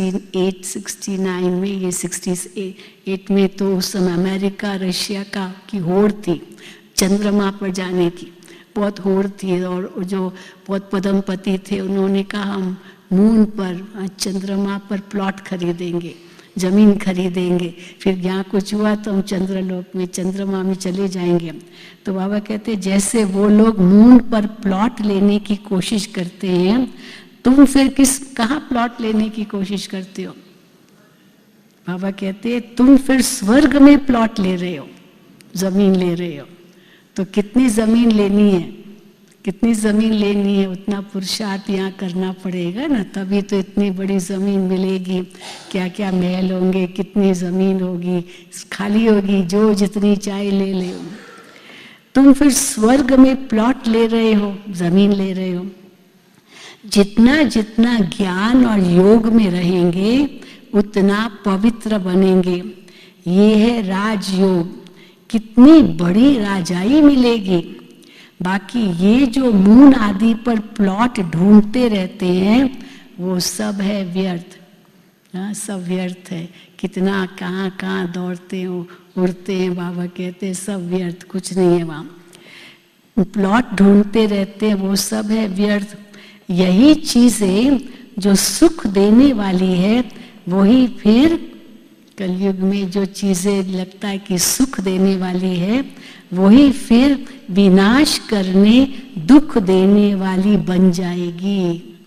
69 में, ये 68 में तो उस समय अमेरिका रशिया की होड़ थी चंद्रमा पर जाने की, बहुत होड़ थी। और जो बहुत पदमपति थे उन्होंने कहा हम मून पर चंद्रमा पर प्लॉट खरीदेंगे, जमीन खरीदेंगे, फिर यहाँ कुछ हुआ तो हम चंद्रलोक में चंद्रमा में चले जाएंगे। तो बाबा कहते जैसे वो लोग मून पर प्लॉट लेने की कोशिश करते हैं, तुम फिर कहाँ प्लॉट लेने की कोशिश करते हो? बाबा कहते तुम फिर स्वर्ग में प्लॉट ले रहे हो, जमीन ले रहे हो। तो कितनी जमीन लेनी है, कितनी जमीन लेनी है, उतना पुरुषार्थ यहाँ करना पड़ेगा ना, तभी तो इतनी बड़ी जमीन मिलेगी। क्या क्या महल होंगे, कितनी जमीन होगी, खाली होगी, जो जितनी चाहे ले ले। तुम फिर स्वर्ग में प्लॉट ले रहे हो, जमीन ले रहे हो। जितना जितना ज्ञान और योग में रहेंगे उतना पवित्र बनेंगे। ये है राजयोग, कितनी बड़ी राजाई मिलेगी। बाकी ये जो मून आदि पर प्लॉट ढूंढते रहते हैं वो सब है व्यर्थ। हाँ, सब व्यर्थ है। कितना कहाँ कहाँ दौड़ते हो, उड़ते हैं, बाबा कहते हैं सब व्यर्थ, कुछ नहीं है वहाँ। प्लॉट ढूंढते रहते हैं वो सब है व्यर्थ। यही चीजें जो सुख देने वाली है वही फिर कलयुग में जो चीजें लगता है कि सुख देने वाली है वही फिर विनाश करने, दुख देने वाली बन जाएगी।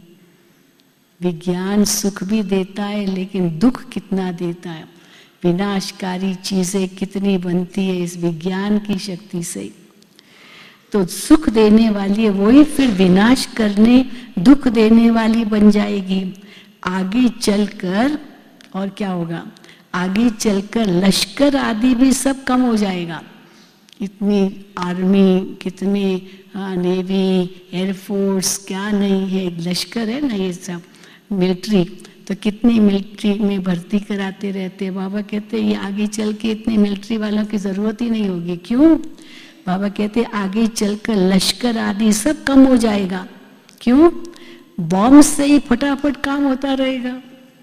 विज्ञान सुख भी देता है लेकिन दुख कितना देता है। विनाशकारी चीजें कितनी बनती है इस विज्ञान की शक्ति से। तो सुख देने वाली है वही फिर विनाश करने, दुख देने वाली बन जाएगी। आगे चलकर और क्या होगा? आगे चलकर लश्कर आदि भी सब कम हो जाएगा। इतनी आर्मी, कितने नेवी, एयरफोर्स, क्या नहीं है, लश्कर है ना ये सब, मिलिट्री, तो कितनी मिलिट्री में भर्ती कराते रहते हैं। बाबा कहते हैं ये आगे चल के इतने मिलिट्री वालों की जरूरत ही नहीं होगी। क्यों? बाबा कहते हैं आगे चलकर लश्कर आदि सब कम हो जाएगा। क्यों? बॉम्ब से ही फटाफट काम होता रहेगा।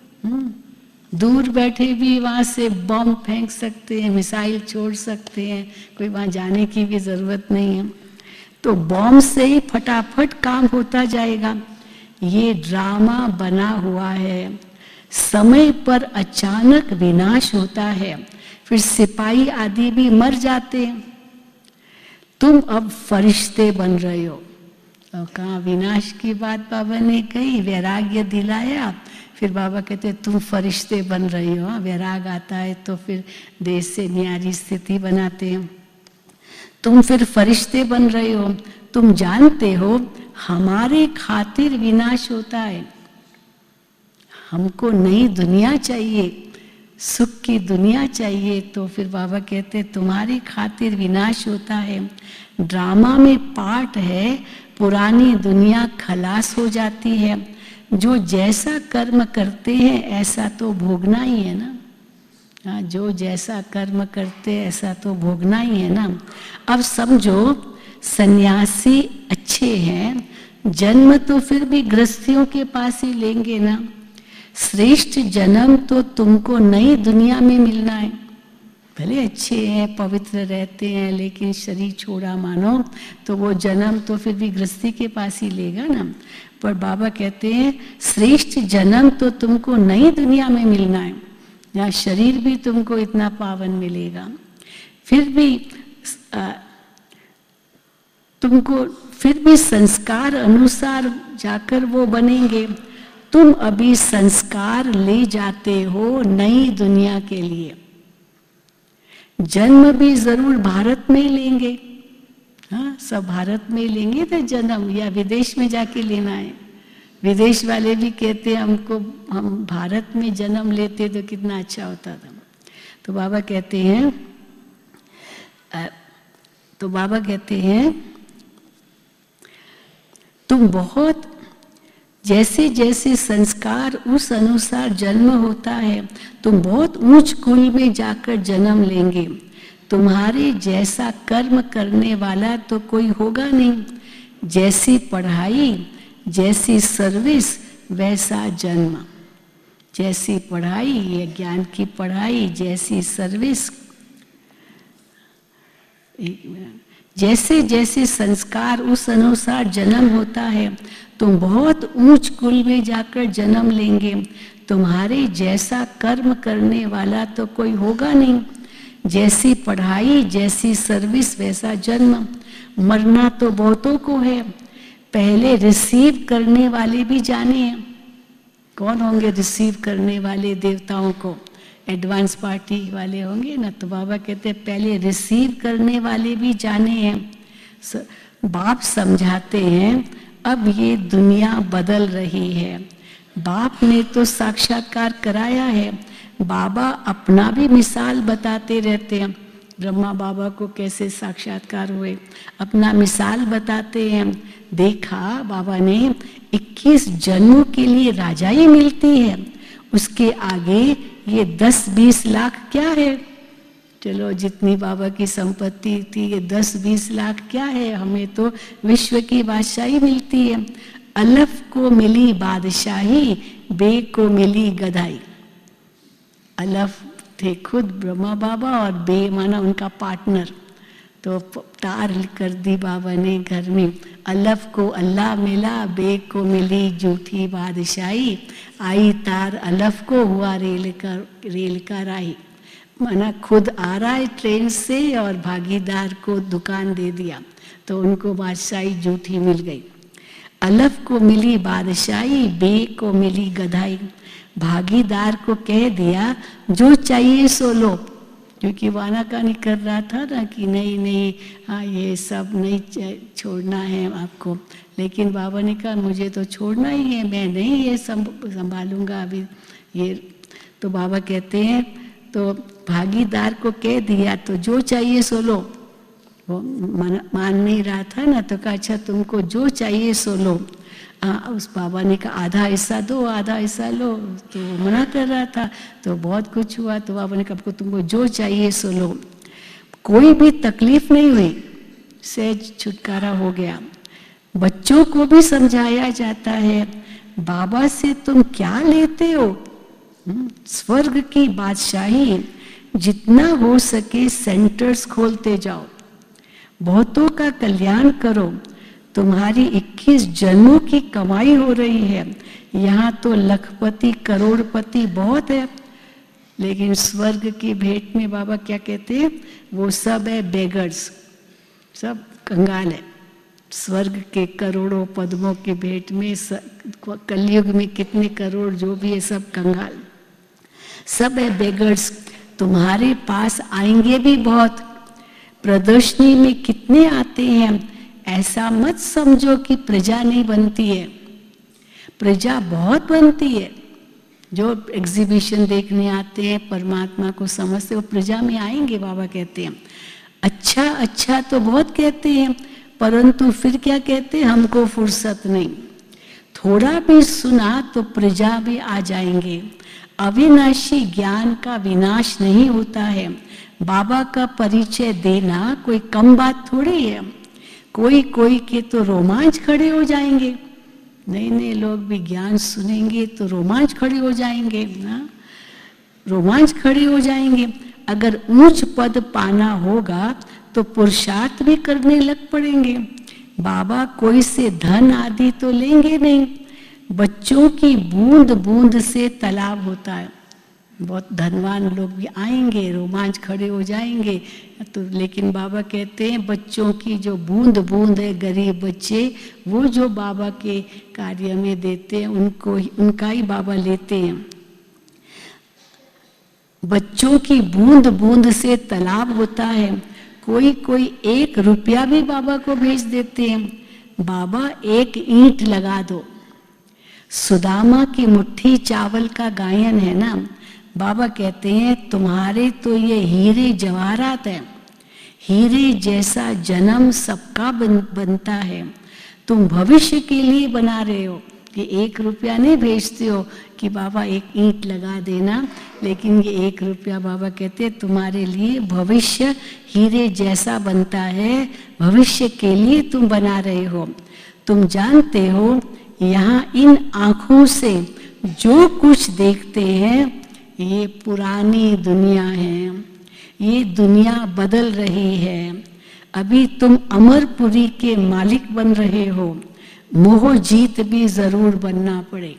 दूर बैठे भी वहां से बॉम्ब फेंक सकते हैं, मिसाइल छोड़ सकते हैं, कोई वहां जाने की भी जरूरत नहीं है। तो बॉम्ब से ही फटाफट काम होता जाएगा। ये ड्रामा बना हुआ है। समय पर अचानक विनाश होता है, फिर सिपाही आदि भी मर जाते हैं। तुम अब फरिश्ते बन रहे हो। और कहाँ विनाश की बात बाबा ने कही, वैराग्य दिलाया, फिर बाबा कहते तुम फरिश्ते बन रही हो। वैराग आता है तो फिर देश से न्यारी स्थिति बनाते हैं। तुम फिर फरिश्ते बन रहे हो। तुम जानते हो हमारे खातिर विनाश होता है। हमको नई दुनिया चाहिए, सुख की दुनिया चाहिए। तो फिर बाबा कहते तुम्हारी खातिर विनाश होता है, ड्रामा में पार्ट है, पुरानी दुनिया खलास हो जाती है। जो जैसा कर्म करते हैं ऐसा तो भोगना ही है ना। हाँ, जो जैसा कर्म करते ऐसा तो भोगना ही है ना। अब समझो सन्यासी अच्छे हैं, जन्म तो फिर भी गृहस्थियों के पास ही लेंगे ना। श्रेष्ठ जन्म तो तुमको नई दुनिया में मिलना है। भले अच्छे हैं, पवित्र रहते हैं, लेकिन शरीर छोड़ा मानो तो वो जन्म तो फिर भी गृहस्थी के पास ही लेगा ना। पर बाबा कहते हैं श्रेष्ठ जन्म तो तुमको नई दुनिया में मिलना है, यहाँ शरीर भी तुमको इतना पावन मिलेगा। फिर भी तुमको फिर भी संस्कार अनुसार जाकर वो बनेंगे। तुम अभी संस्कार ले जाते हो नई दुनिया के लिए। जन्म भी जरूर भारत में लेंगे, हाँ सब भारत में लेंगे तो जन्म, या विदेश में जाके लेना है। विदेश वाले भी कहते हैं हमको, हम भारत में जन्म लेते तो कितना अच्छा होता था। तो बाबा कहते हैं तुम बहुत जैसे जैसे संस्कार उस अनुसार जन्म होता है, तुम बहुत ऊंच कुल में जाकर जन्म लेंगे। तुम्हारे जैसा कर्म करने वाला तो कोई होगा नहीं। जैसी पढ़ाई जैसी सर्विस वैसा जन्म। जैसी पढ़ाई, ये ज्ञान की पढ़ाई, जैसी सर्विस। जैसे जैसे संस्कार उस अनुसार जन्म होता है, तुम बहुत ऊंच कुल में जाकर जन्म लेंगे। तुम्हारे जैसा कर्म करने वाला तो कोई होगा नहीं। जैसी पढ़ाई जैसी सर्विस वैसा जन्म। मरना तो बहुतों को है, पहले रिसीव करने वाले भी जाने हैं। कौन होंगे रिसीव करने वाले देवताओं को? एडवांस पार्टी वाले होंगे ना। तो बाबा कहते हैं पहले रिसीव करने वाले भी जाने हैं। बाप समझाते हैं अब ये दुनिया बदल रही है। बाप ने तो साक्षात्कार कराया है, बाबा अपना भी मिसाल बताते रहते हैं। ब्रह्मा बाबा को कैसे साक्षात्कार हुए, अपना मिसाल बताते हैं। देखा बाबा ने 21 जन्मों के लिए राजाई मिलती है, उसके आगे ये 10-20 लाख क्या है। चलो जितनी बाबा की संपत्ति थी, ये 10-20 लाख क्या है, हमें तो विश्व की बादशाही मिलती है। अलफ को मिली बादशाही, बे को मिली गधाई। अलफ थे खुद ब्रह्मा बाबा और बे माना उनका पार्टनर। तो तार कर दी बाबा ने घर में। अलफ को अल्लाह मिला, बे को मिली झूठी बादशाही। आई तार अलफ को, हुआ रेल का राही। माना खुद आ रहा है ट्रेन से और भागीदार को दुकान दे दिया, तो उनको बादशाही झूठी मिल गई। अलफ को मिली बादशाही, बे को मिली गधाई। भागीदार को कह दिया जो चाहिए सो लो, क्योंकि वो आनाकानी कर रहा था ना कि नहीं नहीं, हाँ ये सब नहीं छोड़ना है आपको। लेकिन बाबा ने कहा मुझे तो छोड़ना ही है, मैं नहीं ये संभालूंगा अभी ये। तो बाबा कहते हैं तो भागीदार को कह दिया तो जो चाहिए सो लो। वो मान नहीं रहा था ना, तो कहा अच्छा तुमको जो चाहिए सो लो। उस बाबा ने कहा आधा हिस्सा दो, आधा हिस्सा लो, तो वो मना कर रहा था। तो बहुत कुछ हुआ, तो बाबा ने कहा तुमको जो चाहिए सो लो। कोई भी तकलीफ नहीं हुई, सहज छुटकारा हो गया। बच्चों को भी समझाया जाता है बाबा से तुम क्या लेते हो, स्वर्ग की बादशाही। जितना हो सके सेंटर्स खोलते जाओ, बहुतों का कल्याण करो। तुम्हारी 21 जन्मों की कमाई हो रही है। यहाँ तो लखपति करोड़पति बहुत है, लेकिन स्वर्ग की भेंट में बाबा क्या कहते हैं, वो सब है बेगर्स, सब कंगाल है। स्वर्ग के करोड़ों पद्मों की भेंट में कलयुग में कितने करोड़ जो भी है सब कंगाल, सब है बेगर्स। तुम्हारे पास आएंगे भी बहुत, प्रदर्शनी में कितने आते हैं। ऐसा मत समझो कि प्रजा नहीं बनती है, प्रजा बहुत बनती है। जो एग्जीबिशन देखने आते हैं, परमात्मा को समझते, वो प्रजा में आएंगे। बाबा कहते हैं अच्छा अच्छा तो बहुत कहते हैं, परंतु फिर क्या कहते हैं, हमको फुर्सत नहीं। थोड़ा भी सुना तो प्रजा भी आ जाएंगे। अविनाशी ज्ञान का विनाश नहीं होता है। बाबा का परिचय देना कोई कम बात थोड़ी है। कोई कोई के तो रोमांच खड़े हो जाएंगे, नए नए लोग भी ज्ञान सुनेंगे तो रोमांच खड़े हो जाएंगे ना, रोमांच खड़े हो जाएंगे। अगर ऊंच पद पाना होगा तो पुरुषार्थ भी करने लग पड़ेंगे। बाबा कोई से धन आदि तो लेंगे नहीं। बच्चों की बूंद बूंद से तालाब होता है। बहुत धनवान लोग भी आएंगे, रोमांच खड़े हो जाएंगे तो, लेकिन बाबा कहते हैं बच्चों की जो बूंद बूंद है, गरीब बच्चे, वो जो बाबा के कार्य में देते हैं उनको, उनका ही बाबा लेते हैं। बच्चों की बूंद बूंद से तालाब होता है। कोई कोई 1 रुपया भी बाबा को भेज देते हैं। बाबा 1 ईंट लगा दो। सुदामा की मुट्ठी चावल का गायन है ना। बाबा कहते हैं तुम्हारे तो ये हीरे जवाहरात हैं, हीरे जैसा जन्म सबका बनता है। तुम भविष्य के लिए बना रहे हो, ये 1 रुपया नहीं भेजते हो कि बाबा 1 ईंट लगा देना, लेकिन ये 1 रुपया बाबा कहते हैं तुम्हारे लिए भविष्य हीरे जैसा बनता है, भविष्य के लिए तुम बना रहे हो। तुम जानते हो यहाँ इन आँखों से जो कुछ देखते हैं ये पुरानी दुनिया है, ये दुनिया बदल रही है। अभी तुम अमरपुरी के मालिक बन रहे हो। मोह जीत भी जरूर बनना पड़े,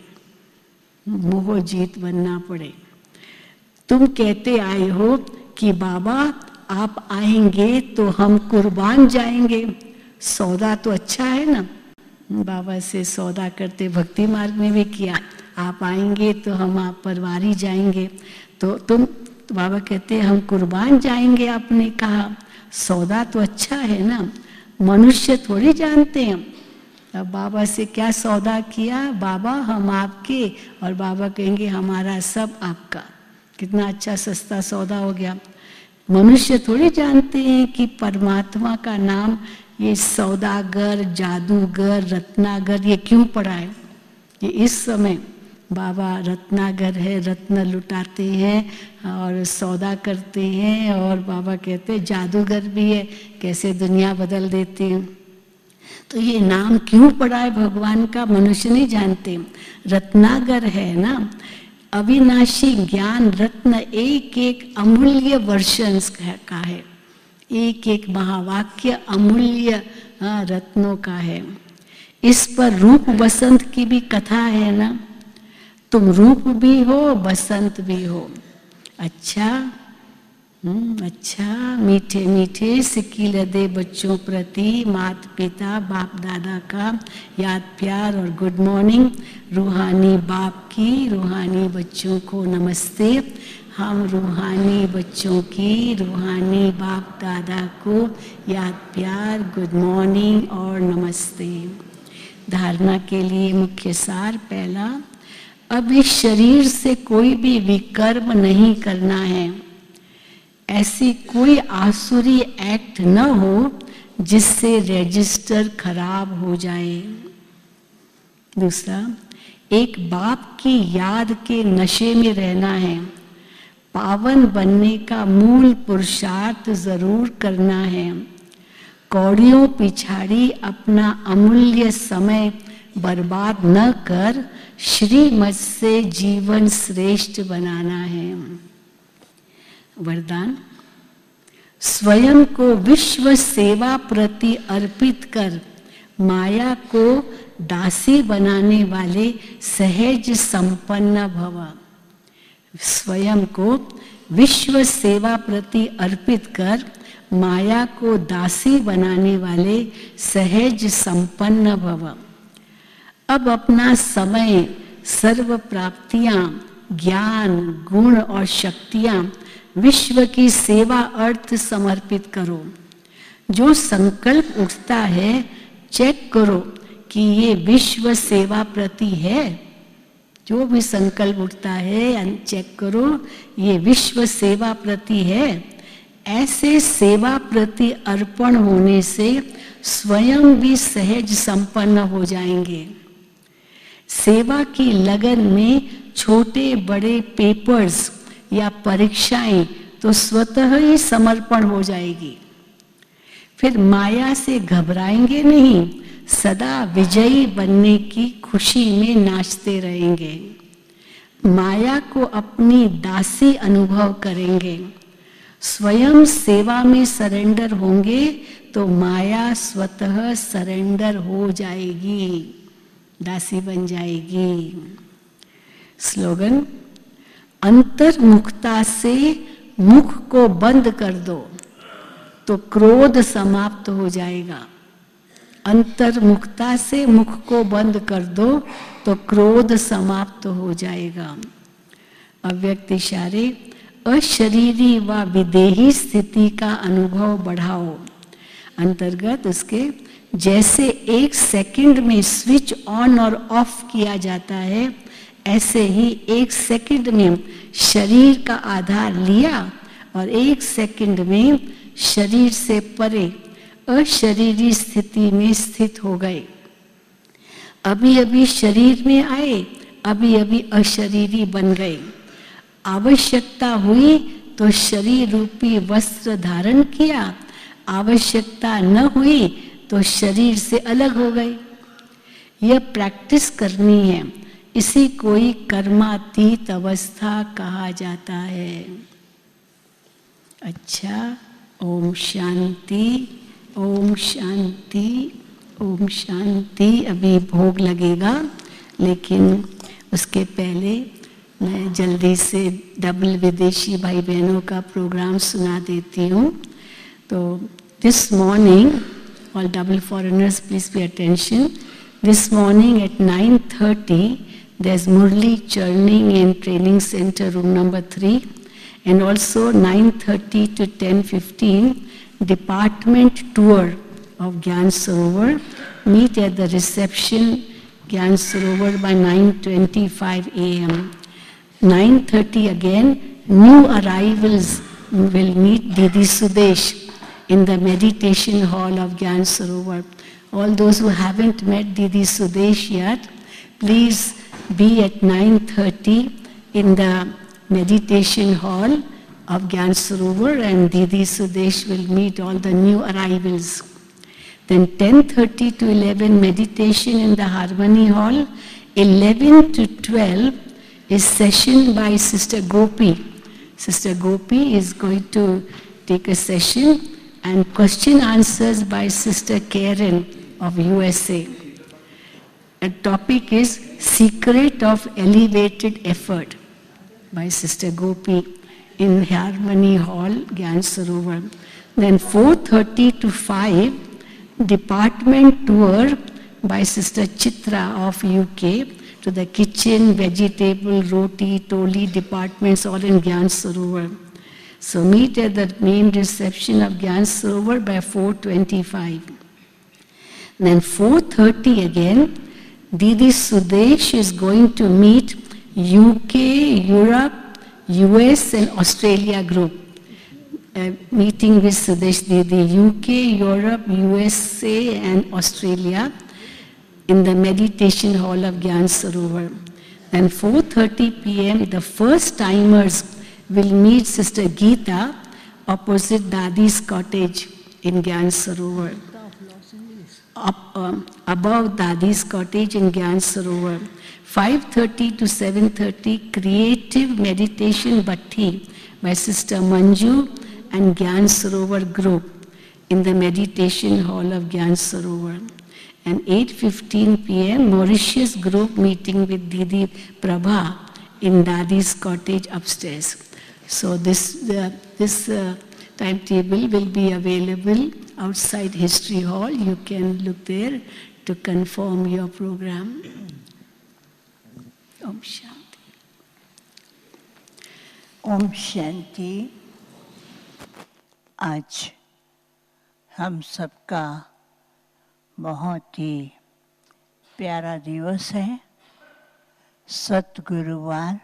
मोह जीत बनना पड़े। तुम कहते आए हो कि बाबा आप आएंगे तो हम कुर्बान जाएंगे। सौदा तो अच्छा है ना, बाबा से सौदा करते, भक्ति मार्ग में भी किया। आप आएंगे तो हम आप परवारी जाएंगे, तो तुम तो बाबा कहते हैं हम कुर्बान जाएंगे। आपने कहा सौदा तो अच्छा है ना, मनुष्य थोड़ी जानते हैं। अब बाबा से क्या सौदा किया, बाबा हम आपके, और बाबा कहेंगे हमारा सब आपका। कितना अच्छा सस्ता सौदा हो गया। मनुष्य थोड़ी जानते हैं कि परमात्मा का नाम ये सौदागर, जादूगर, रत्नागर ये क्यों पड़ा है। ये इस समय बाबा रत्नागर है, रत्न लुटाते हैं और सौदा करते हैं, और बाबा कहते हैं जादूगर भी है, कैसे दुनिया बदल देते हैं। तो ये नाम क्यों पड़ा है भगवान का, मनुष्य नहीं जानते। रत्नागर है ना, अविनाशी ज्ञान रत्न एक एक अमूल्य वर्षन का है, एक एक महावाक्य अमूल्य रत्नों का है। इस पर रूप बसंत की भी कथा है ना, तुम रूप भी हो बसंत भी हो। अच्छा अच्छा, मीठे मीठे सिक्की लदे बच्चों प्रति माता पिता बाप दादा का याद प्यार और गुड मॉर्निंग। रूहानी बाप की रूहानी बच्चों को नमस्ते। हम रूहानी बच्चों की रूहानी बाप दादा को याद प्यार, गुड मॉर्निंग और नमस्ते। धारणा के लिए मुख्य सार पहला, अब इस शरीर से कोई भी विकर्म नहीं करना है। ऐसी कोई आसुरी एक्ट न हो जिससे रजिस्टर खराब हो जाए। दूसरा, एक बाप की याद के नशे में रहना है। पावन बनने का मूल पुरुषार्थ जरूर करना है। कौड़ियों पिछाड़ी अपना अमूल्य समय बर्बाद न कर श्रीमत से जीवन श्रेष्ठ बनाना है। वरदान, स्वयं को विश्व सेवा प्रति अर्पित कर माया को दासी बनाने वाले सहज संपन्न भव। स्वयं को विश्व सेवा प्रति अर्पित कर माया को दासी बनाने वाले सहज संपन्न भव। अब अपना समय, सर्व प्राप्तियां, ज्ञान, गुण और शक्तियां विश्व की सेवा अर्थ समर्पित करो। जो संकल्प उठता है चेक करो कि ये विश्व सेवा प्रति है जो भी संकल्प उठता है चेक करो, ये विश्व सेवा प्रति है। ऐसे सेवा प्रति अर्पण होने से स्वयं भी सहज संपन्न हो जाएंगे। सेवा की लगन में छोटे बड़े पेपर्स या परीक्षाएं तो स्वतः ही समर्पण हो जाएगी। फिर माया से घबराएंगे नहीं, सदा विजयी बनने की खुशी में नाचते रहेंगे। माया को अपनी दासी अनुभव करेंगे। स्वयं सेवा में सरेंडर होंगे तो माया स्वतः सरेंडर हो जाएगी, दासी बन जाएगी। स्लोगन, अंतर्मुखता से मुख को बंद कर दो तो क्रोध समाप्त हो जाएगा। अंतर्मुखता से मुख को बंद कर दो तो क्रोध समाप्त हो जाएगा। अव्यक्त इशारे, अशरीरी व विदेही स्थिति का अनुभव बढ़ाओ। अंतर्गत उसके जैसे एक सेकंड में स्विच ऑन और ऑफ किया जाता है, ऐसे ही एक सेकंड में शरीर का आधार लिया और एक सेकंड में शरीर से परे अशरीरी स्थिति में स्थित हो गए। अभी अभी शरीर में आए, अभी अभी अशरीरी बन गए। आवश्यकता हुई तो शरीर रूपी वस्त्र धारण किया, आवश्यकता न हुई तो शरीर से अलग हो गए। यह प्रैक्टिस करनी है, इसी कोई कर्मातीत अवस्था कहा जाता है। अच्छा, ओम शांति, ओम शांति, ओम शांति। अभी भोग लगेगा, लेकिन उसके पहले मैं जल्दी से डबल विदेशी भाई बहनों का प्रोग्राम सुना देती हूँ। तो this morning, all double foreigners, please pay attention. This morning at 9:30, there's Murli churning in training center room number 3, and also 9:30 to 10:15, department tour of Gyan Sarovar. Meet at the reception Gyan Sarovar by 9:25 a.m. 9:30 again, new arrivals will meet Didi Sudesh in the meditation hall of Gyan Sarovar. All those who haven't met Didi Sudesh yet, please be at 9:30 in the meditation hall of Gyan Sarovar, and Didi Sudesh will meet all the new arrivals. Then 10:30 to 11 meditation in the Harmony Hall. 11 to 12 is session by Sister Gopi. Sister Gopi is going to take a session, and question answers by Sister Karen of USA. The topic is Secret of Elevated Effort by Sister Gopi in Harmony Hall, Gyan Sarovar. Then 4:30 to 5, department tour by Sister Chitra of UK to the kitchen, vegetable, roti, toli departments all in Gyan Sarovar. So meet at the main reception of Gyan Sarovar by 4:25. Then 4:30 again, Didi Sudesh is going to meet UK, Europe, US and Australia group. Meeting with Sudesh Didi, UK, Europe, USA and Australia in the meditation hall of Gyan Sarovar. Then 4:30 p.m. the first timers will meet Sister Geeta opposite Dadi's cottage in Gyan Sarovar. Above Dadi's cottage in Gyan Sarovar. 5:30 to 7:30 creative meditation bhatti by Sister Manju and Gyan Sarovar group in the meditation hall of Gyan Sarovar. And 8:15 p.m. Mauritius group meeting with Didi Prabha in Dadi's cottage upstairs. So this timetable will be available outside History Hall. You can look there to confirm your program. Om Shanti. Om Shanti. आज हम सबका बहुत ही प्यारा दिवस है। सतगुरुवार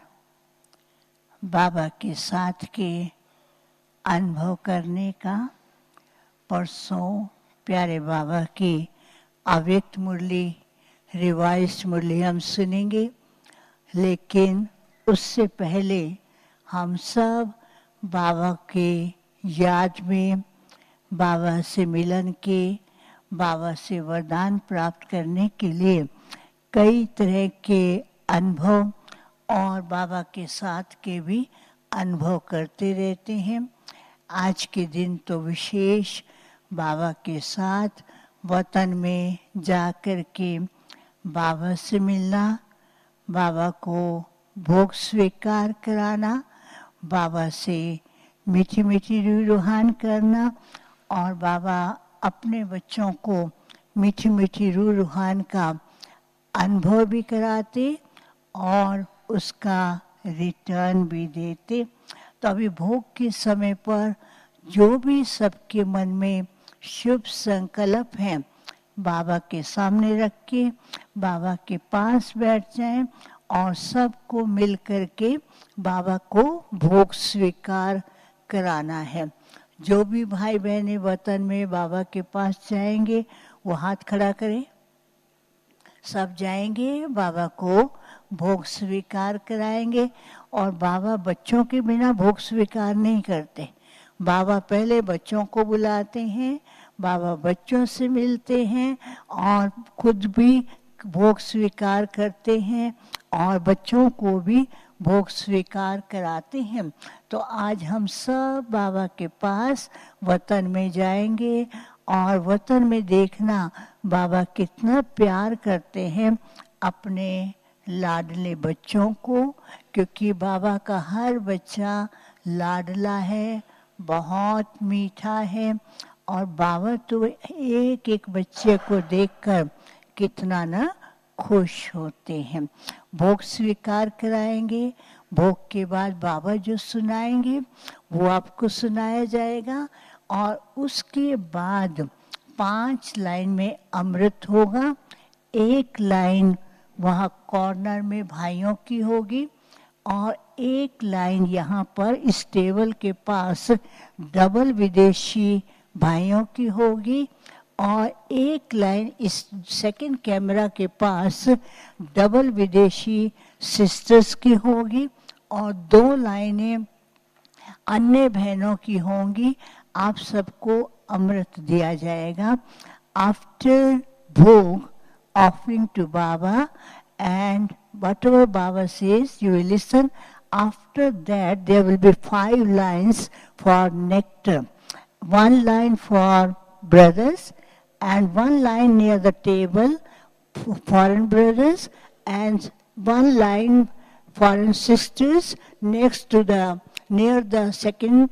बाबा के साथ के अनुभव करने का। परसों प्यारे बाबा की अव्यक्त मुरली, रिवाइज्ड मुरली हम सुनेंगे, लेकिन उससे पहले हम सब बाबा के याद में, बाबा से मिलन के, बाबा से वरदान प्राप्त करने के लिए कई तरह के अनुभव और बाबा के साथ के भी अनुभव करते रहते हैं। आज के दिन तो विशेष बाबा के साथ वतन में जाकर के बाबा से मिलना, बाबा को भोग स्वीकार कराना, बाबा से मीठी मीठी रूह रूहान करना और बाबा अपने बच्चों को मीठी मीठी रूह रूहान का अनुभव भी कराते और उसका रिटर्न भी देते। तो अभी भोग के समय पर जो भी सबके मन में शुभ संकल्प हैं, बाबा के सामने रख के बाबा के पास बैठ जाएं और सबको मिल कर के बाबा को भोग स्वीकार कराना है। जो भी भाई बहनें वतन में बाबा के पास जाएंगे वो हाथ खड़ा करें। सब जाएंगे, बाबा को भोग स्वीकार कराएंगे। और बाबा बच्चों के बिना भोग स्वीकार नहीं करते। बाबा पहले बच्चों को बुलाते हैं, बाबा बच्चों से मिलते हैं और खुद भी भोग स्वीकार करते हैं और बच्चों को भी भोग स्वीकार कराते हैं। तो आज हम सब बाबा के पास वतन में जाएंगे और वतन में देखना बाबा कितना प्यार करते हैं अपने लाडले बच्चों को, क्योंकि बाबा का हर बच्चा लाडला है, बहुत मीठा है। और बाबा तो एक एक बच्चे को देखकर कितना ना खुश होते हैं। भोग स्वीकार कराएंगे, भोग के बाद बाबा जो सुनाएंगे वो आपको सुनाया जाएगा और उसके बाद 5 लाइन में अमृत होगा। 1 लाइन वहाँ कॉर्नर में भाइयों की होगी और 1 लाइन यहाँ पर इस टेबल के पास डबल विदेशी भाइयों की होगी और 1 लाइन इस सेकंड कैमरा के पास डबल विदेशी सिस्टर्स की होगी और 2 लाइनें अन्य बहनों की होंगी। आप सबको अमृत दिया जाएगा। आफ्टर भोग offering to Baba, and whatever Baba says you will listen. After that there will be 5 lines for nectar. 1 line for brothers and 1 line near the table for foreign brothers and 1 line foreign sisters next to the near the second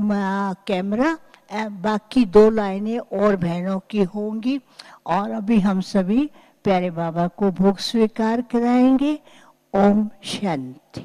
camera. बाकी 2 लाइनें और बहनों की होंगी। और अभी हम सभी प्यारे बाबा को भोग स्वीकार कराएंगे। ओम शांति।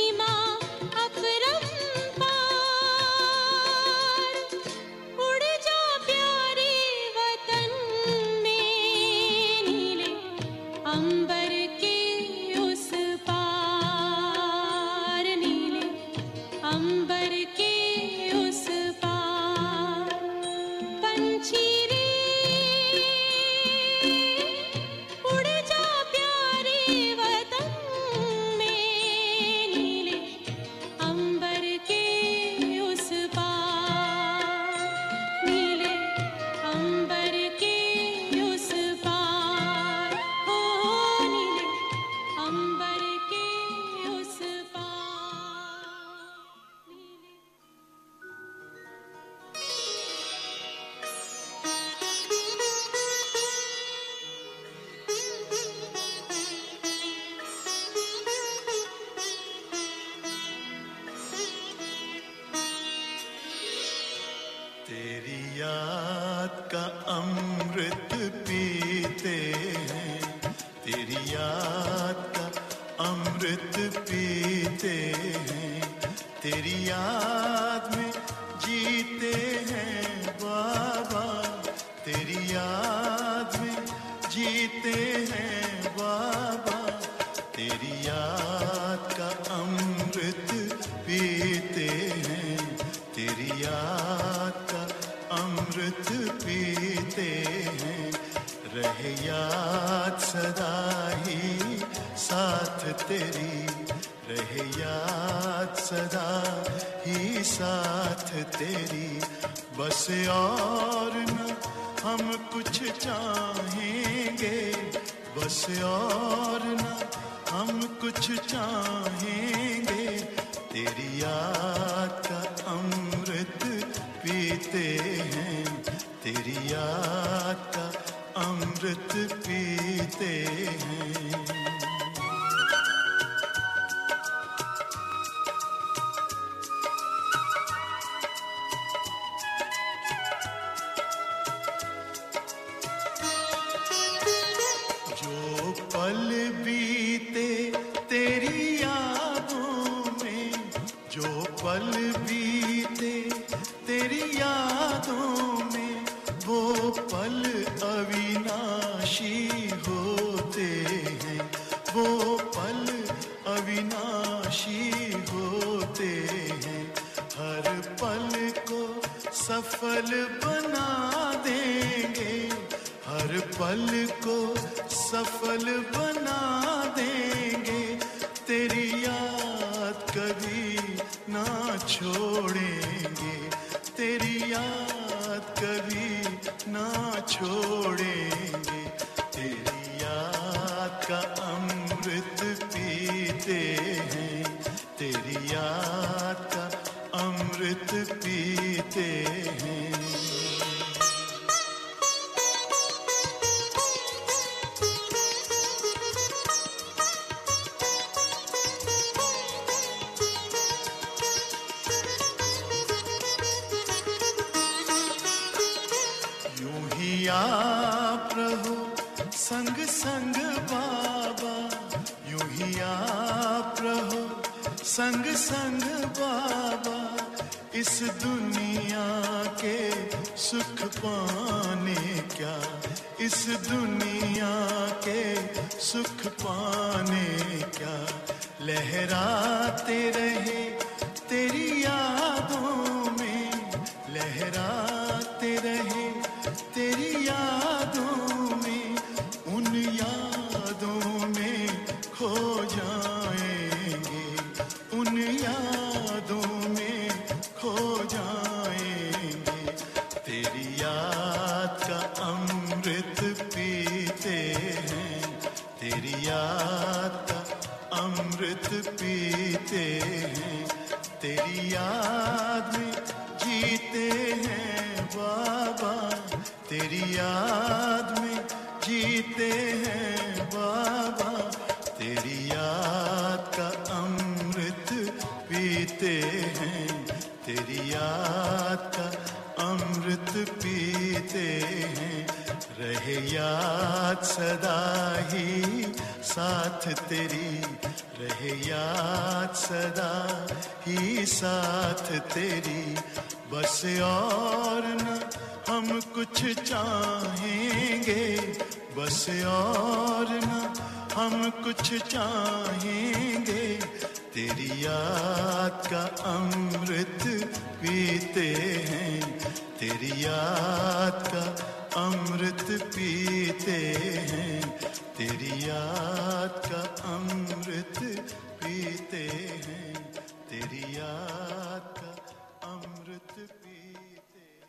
सीमा अपरंपार। उड़ जा प्यारे वतन में नीले अंबर के उस पार, नीले अंबर के उस पार। पंछी रे उड़ जा प्यारे वतन में नीले अंबर के उस पार, नीले अंबर के उस पार। हो नीले अंबर के उस पार, नीले। तेरी याद का अमृत पीते हैं, तेरी याद का अमृत पीते हैं, तेरी याद में जीते हैं बाबा, तेरी याद में जीते हैं बाबा, तेरी याद का अमृत पीते हैं, तेरी याद का अमृत पीते हैं। रहे याद सदा ही साथ तेरी, रहे याद सदा ही साथ तेरी। बस और न हम कुछ चाहेंगे, बस और न हम कुछ चाहेंगे, तेरी याद का अमृत पीते हैं, तेरी याद का अमृत पीते हैं। जो पल बीते तेरी यादों में, जो पल बीते तेरी यादों में, वो पल अविनाशी होते हैं, वो पल अविनाशी होते हैं। हर पल को सफल बना देंगे, हर पल को सफल बना देंगे, तेरी याद कभी ना छोड़ेंगे, तेरी याद कभी ना छोड़ेंगे। तेरी याद का अमृत पीते हैं, तेरी याद का अमृत पीते हैं। आप रहो संग संग बाबा, यूं ही आप रहो संग संग बाबा, इस दुनिया के सुख पाने क्या, इस दुनिया के सुख पाने क्या, लहराते रहे तेरी यादों में, लहराते रहे तेरी यादों में, उन यादों में खो जाएंगे, उन यादों में खो जाएंगे। तेरी याद का अमृत पीते हैं, तेरी याद का अमृत पीते हैं, तेरी याद में जीते हैं बाबा, तेरी याद में जीते हैं बाबा, तेरी याद का अमृत पीते हैं, तेरी याद का अमृत पीते हैं। रहे याद सदा ही साथ तेरी, रहे याद सदा ही साथ तेरी। बस और न हम कुछ चाहेंगे, बस और न हम कुछ चाहेंगे। तेरी याद का अमृत पीते हैं, तेरी याद का अमृत पीते हैं, तेरी याद का अमृत पीते हैं, तेरी याद का अमृत पीते हैं।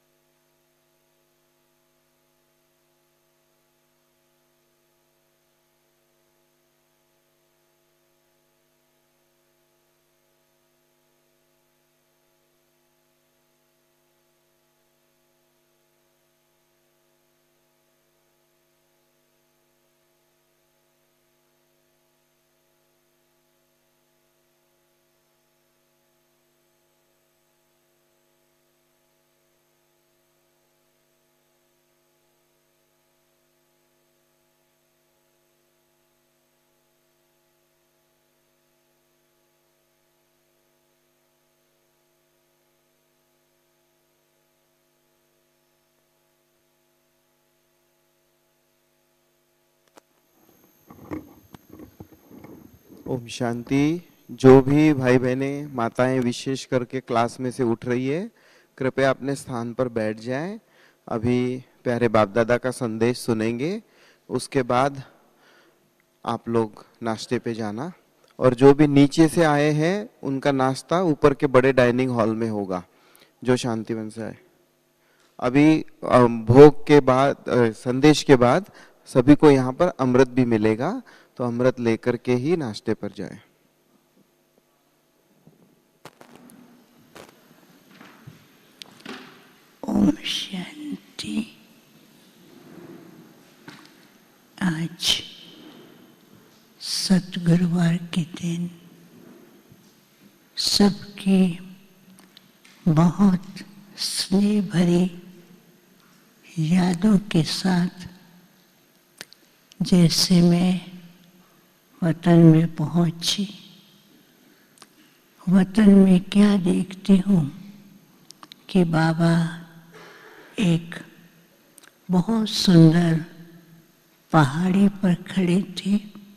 ओम शांति। जो भी भाई बहने माताएं विशेष करके क्लास में से उठ रही है, कृपया अपने स्थान पर बैठ जाएं। अभी प्यारे बाप दादा का संदेश सुनेंगे, उसके बाद आप लोग नाश्ते पे जाना। और जो भी नीचे से आए हैं उनका नाश्ता ऊपर के बड़े डाइनिंग हॉल में होगा, जो शांतिवन से आए। अभी भोग के बाद, संदेश के बाद सभी को यहाँ पर अमृत भी मिलेगा, तो अमृत लेकर के ही नाश्ते पर जाए। ओम शांति। आज सतगुरुवार के दिन सबकी बहुत स्नेह भरी यादों के साथ जैसे मैं वतन में पहुंची, वतन में क्या देखती हूँ कि बाबा एक बहुत सुंदर पहाड़ी पर खड़े थे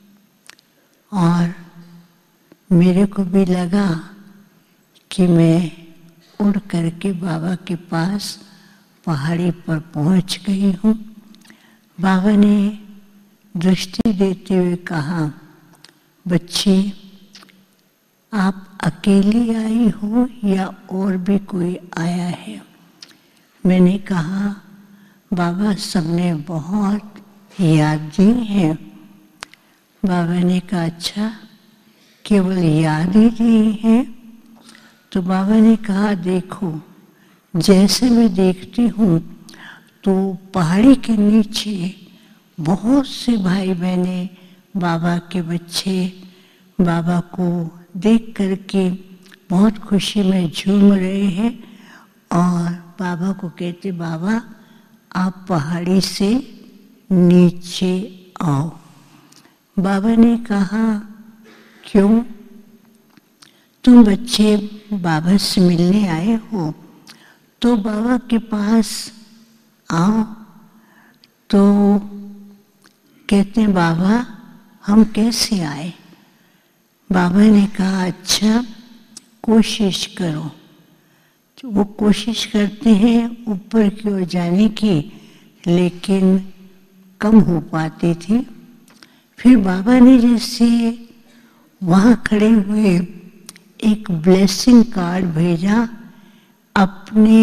और मेरे को भी लगा कि मैं उड़ करके बाबा के पास पहाड़ी पर पहुंच गई हूँ। बाबा ने दृष्टि देते हुए कहा, बच्ची आप अकेली आई हो या और भी कोई आया है? मैंने कहा बाबा सबने बहुत याद दी है। बाबा ने कहा अच्छा, केवल याद ही दी है? तो बाबा ने कहा देखो, जैसे मैं देखती हूँ तो पहाड़ी के नीचे बहुत से भाई बहने, बाबा के बच्चे बाबा को देख करके बहुत खुशी में झूम रहे हैं और बाबा को कहते, बाबा आप पहाड़ी से नीचे आओ। बाबा ने कहा क्यों? तुम बच्चे बाबा से मिलने आए हो तो बाबा के पास आओ। तो कहते हैं बाबा हम कैसे आए? बाबा ने कहा अच्छा कोशिश करो। तो वो कोशिश करते हैं ऊपर की ओर जाने की, लेकिन कम हो पाती थी। फिर बाबा ने जैसे वहाँ खड़े हुए एक ब्लेसिंग कार्ड भेजा, अपने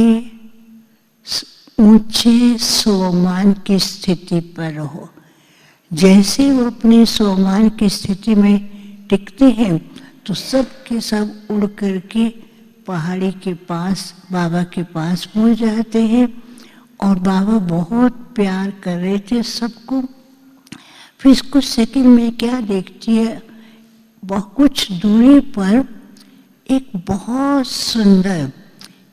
ऊंचे सोमान की स्थिति पर रहो। जैसे वो अपने सोमान की स्थिति में टिकते हैं तो सब के सब उड़ करके पहाड़ी के पास, बाबा के पास पहुंच जाते हैं और बाबा बहुत प्यार कर रहे थे सबको। फिर कुछ सेकंड में क्या देखती है, बहुत कुछ दूरी पर एक बहुत सुंदर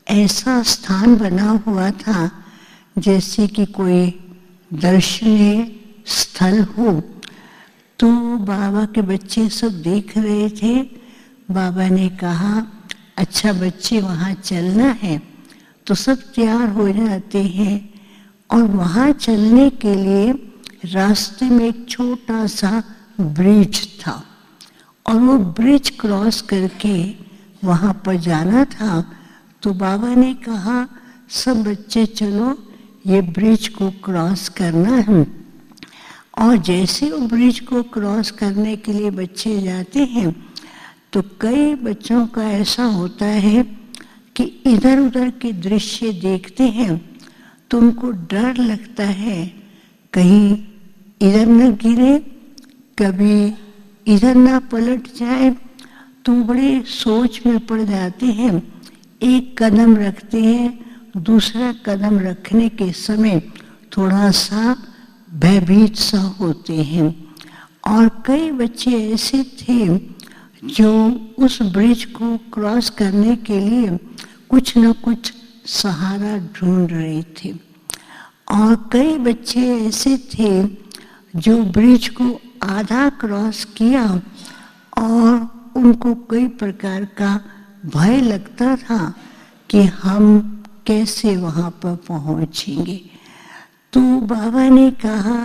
ऐसा स्थान बना हुआ था जैसे कि कोई दर्शनीय स्थल हो। तो बाबा के बच्चे सब देख रहे थे। बाबा ने कहा, अच्छा बच्चे वहाँ चलना है। तो सब तैयार हो जाते हैं और वहाँ चलने के लिए रास्ते में एक छोटा सा ब्रिज था और वो ब्रिज क्रॉस करके वहाँ पर जाना था। तो बाबा ने कहा, सब बच्चे चलो, ये ब्रिज को क्रॉस करना है। और जैसे वो ब्रिज को क्रॉस करने के लिए बच्चे जाते हैं तो कई बच्चों का ऐसा होता है कि इधर उधर के दृश्य देखते हैं तो उनको डर लगता है, कहीं इधर न गिरे, कभी इधर ना पलट जाए। तो बड़े सोच में पड़ जाते हैं। एक कदम रखते हैं, दूसरा कदम रखने के समय थोड़ा सा भयभीत सा होते हैं। और कई बच्चे ऐसे थे जो उस ब्रिज को क्रॉस करने के लिए कुछ न कुछ सहारा ढूंढ रहे थे। और कई बच्चे ऐसे थे जो ब्रिज को आधा क्रॉस किया और उनको कई प्रकार का भय लगता था कि हम कैसे वहाँ पर पहुँचेंगे। तो बाबा ने कहा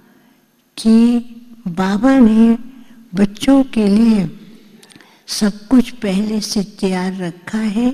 कि बाबा ने बच्चों के लिए सब कुछ पहले से तैयार रखा है।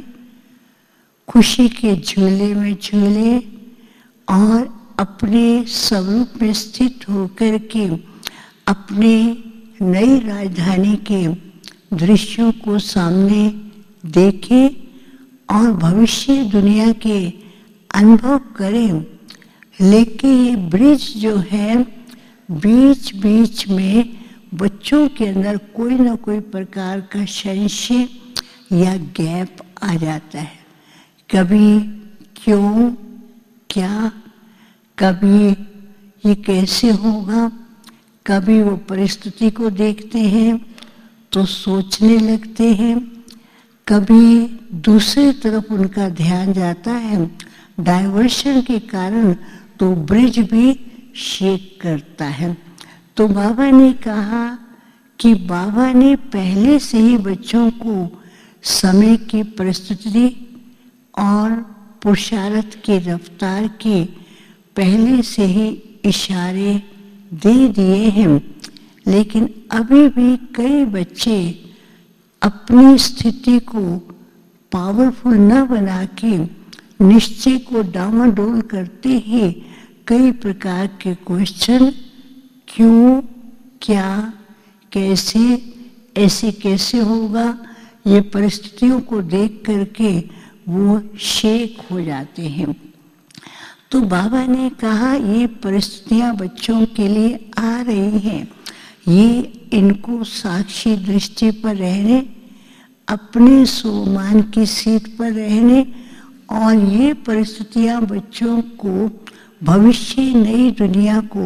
खुशी के झूले में झूले और अपने स्वरूप में स्थित होकर के अपने नई राजधानी के दृश्यों को सामने देखें और भविष्य दुनिया के अनुभव करें। लेकिन ये ब्रिज जो है, बीच बीच में बच्चों के अंदर कोई ना कोई प्रकार का संशय या गैप आ जाता है। कभी क्यों, क्या, कभी ये कैसे होगा, कभी वो परिस्थिति को देखते हैं तो सोचने लगते हैं, कभी दूसरी तरफ उनका ध्यान जाता है डाइवर्शन के कारण, तो ब्रिज भी शेक करता है। तो बाबा ने कहा कि बाबा ने पहले से ही बच्चों को समय की परिस्थिति और पुरुषार्थ की रफ्तार के पहले से ही इशारे दे दिए हैं। लेकिन अभी भी कई बच्चे अपनी स्थिति को पावरफुल न बना के निश्चय को डामाडोल करते ही कई प्रकार के क्वेश्चन, क्यों, क्या, कैसे, ऐसे कैसे होगा, ये परिस्थितियों को देख करके वो शेक हो जाते हैं। तो बाबा ने कहा ये परिस्थितियां बच्चों के लिए आ रही हैं, ये इनको साक्षी दृष्टि पर रहने, अपने सोमान की सीट पर रहने, और ये परिस्थितियां बच्चों को भविष्य नई दुनिया को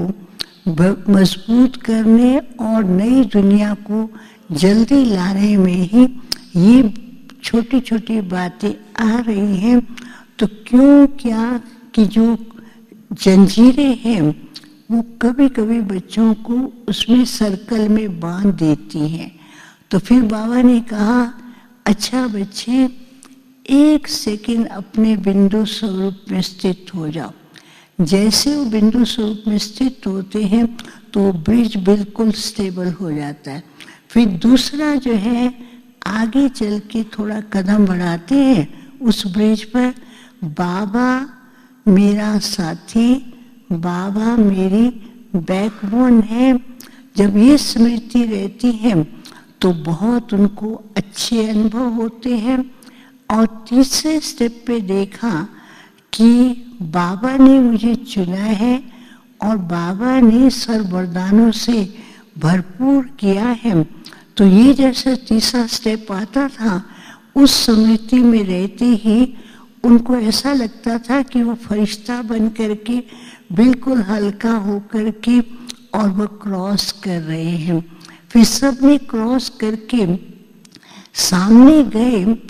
मजबूत करने और नई दुनिया को जल्दी लाने में ही ये छोटी छोटी बातें आ रही हैं। तो क्यों, क्या कि जो जंजीरें हैं वो कभी कभी बच्चों को उसमें सर्कल में बांध देती हैं। तो फिर बाबा ने कहा, अच्छा बच्चे, एक सेकंड अपने बिंदु स्वरूप में स्थित हो जाओ। जैसे वो बिंदु स्वरूप में स्थित होते हैं तो ब्रिज बिल्कुल स्टेबल हो जाता है। फिर दूसरा जो है, आगे चल के थोड़ा कदम बढ़ाते हैं उस ब्रिज पर, बाबा मेरा साथी, बाबा मेरी बैकबोन है। जब ये स्मृति रहती है तो बहुत उनको अच्छे अनुभव होते हैं। और तीसरे स्टेप पे देखा कि बाबा ने मुझे चुना है और बाबा ने सर्व वरदानों से भरपूर किया है। तो ये जैसे तीसरा स्टेप आता था, उस स्मृति में रहते ही उनको ऐसा लगता था कि वो फरिश्ता बन करके बिल्कुल हल्का होकर के और वो क्रॉस कर रहे हैं। फिर सब ने क्रॉस करके सामने गए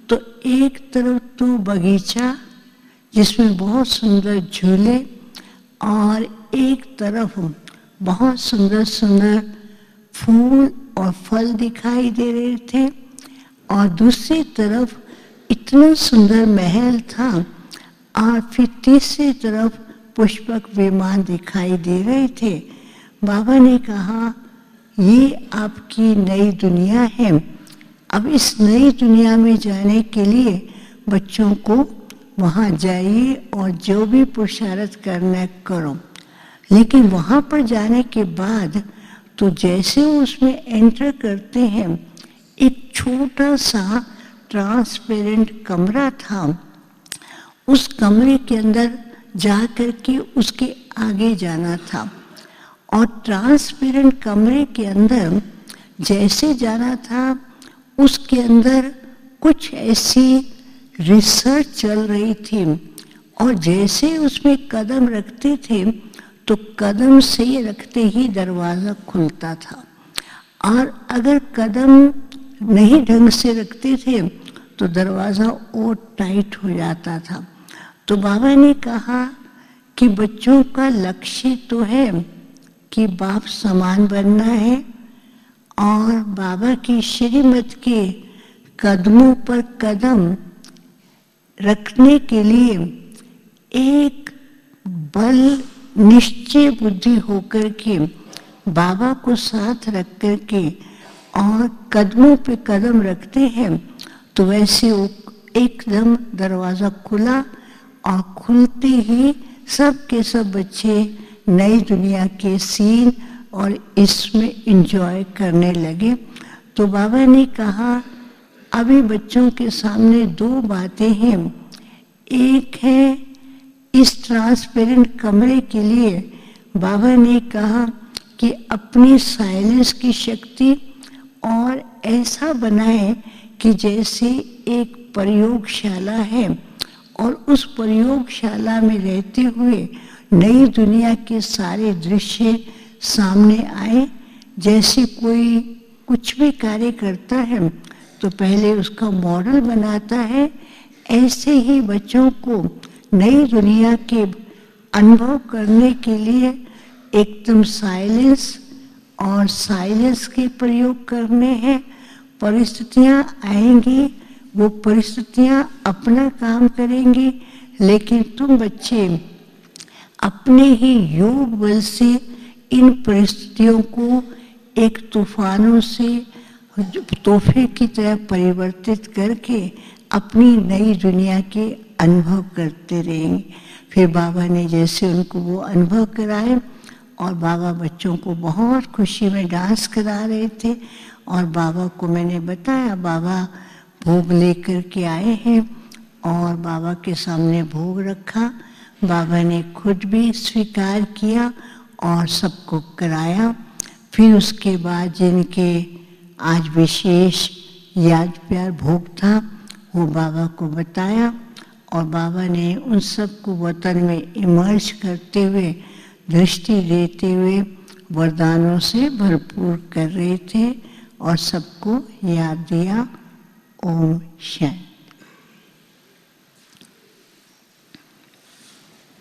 तो एक तरफ तो बगीचा जिसमें बहुत सुंदर झूले और एक तरफ बहुत सुंदर सुंदर फूल और फल दिखाई दे रहे थे, और दूसरी तरफ इतना सुंदर महल था, और फिर तीसरी तरफ पुष्पक विमान दिखाई दे रहे थे। बाबा ने कहा ये आपकी नई दुनिया है। अब इस नई दुनिया में जाने के लिए बच्चों को वहाँ जाइए और जो भी पुरुषार्थ करना है करो। लेकिन वहाँ पर जाने के बाद तो जैसे उसमें एंटर करते हैं, एक छोटा सा ट्रांसपेरेंट कमरा था। उस कमरे के अंदर जा कर के उसके आगे जाना था, और ट्रांसपेरेंट कमरे के अंदर जैसे जाना था, उसके अंदर कुछ ऐसी रिसर्च चल रही थी, और जैसे उसमें कदम रखते थे तो कदम से रखते ही दरवाज़ा खुलता था, और अगर कदम नहीं ढंग से रखते थे तो दरवाज़ा और टाइट हो जाता था। तो बाबा ने कहा कि बच्चों का लक्ष्य तो है कि बाप समान बनना है, और बाबा की श्रीमत के कदमों पर कदम रखने के लिए एक बल निश्चय बुद्धि होकर के बाबा को साथ रख कर के और कदमों पे कदम रखते हैं, तो वैसे वो एकदम दरवाज़ा खुला, और खुलते ही सब के सब बच्चे नई दुनिया के सीन और इसमें एंजॉय करने लगे। तो बाबा ने कहा अभी बच्चों के सामने दो बातें हैं। एक है इस ट्रांसपेरेंट कमरे के लिए बाबा ने कहा कि अपनी साइलेंस की शक्ति और ऐसा बनाए कि जैसे एक प्रयोगशाला है, और उस प्रयोगशाला में रहते हुए नई दुनिया के सारे दृश्य सामने आए। जैसे कोई कुछ भी कार्य करता है तो पहले उसका मॉडल बनाता है, ऐसे ही बच्चों को नई दुनिया के अनुभव करने के लिए एकदम साइलेंस और साइलेंस के प्रयोग करने हैं। परिस्थितियाँ आएंगी, वो परिस्थितियाँ अपना काम करेंगी, लेकिन तुम बच्चे अपने ही योग बल से इन परिस्थितियों को एक तूफानों से तोहफे की तरह परिवर्तित करके अपनी नई दुनिया के अनुभव करते रहेंगे। फिर बाबा ने जैसे उनको वो अनुभव कराए, और बाबा बच्चों को बहुत खुशी में डांस करा रहे थे, और बाबा को मैंने बताया बाबा भोग लेकर के आए हैं, और बाबा के सामने भोग रखा। बाबा ने खुद भी स्वीकार किया और सबको कराया। फिर उसके बाद जिनके आज विशेष याद प्यार भोग था वो बाबा को बताया, और बाबा ने उन सबको वतन में इमर्ज करते हुए दृष्टि देते हुए वरदानों से भरपूर कर रहे थे और सबको याद दिया। ओम शांति।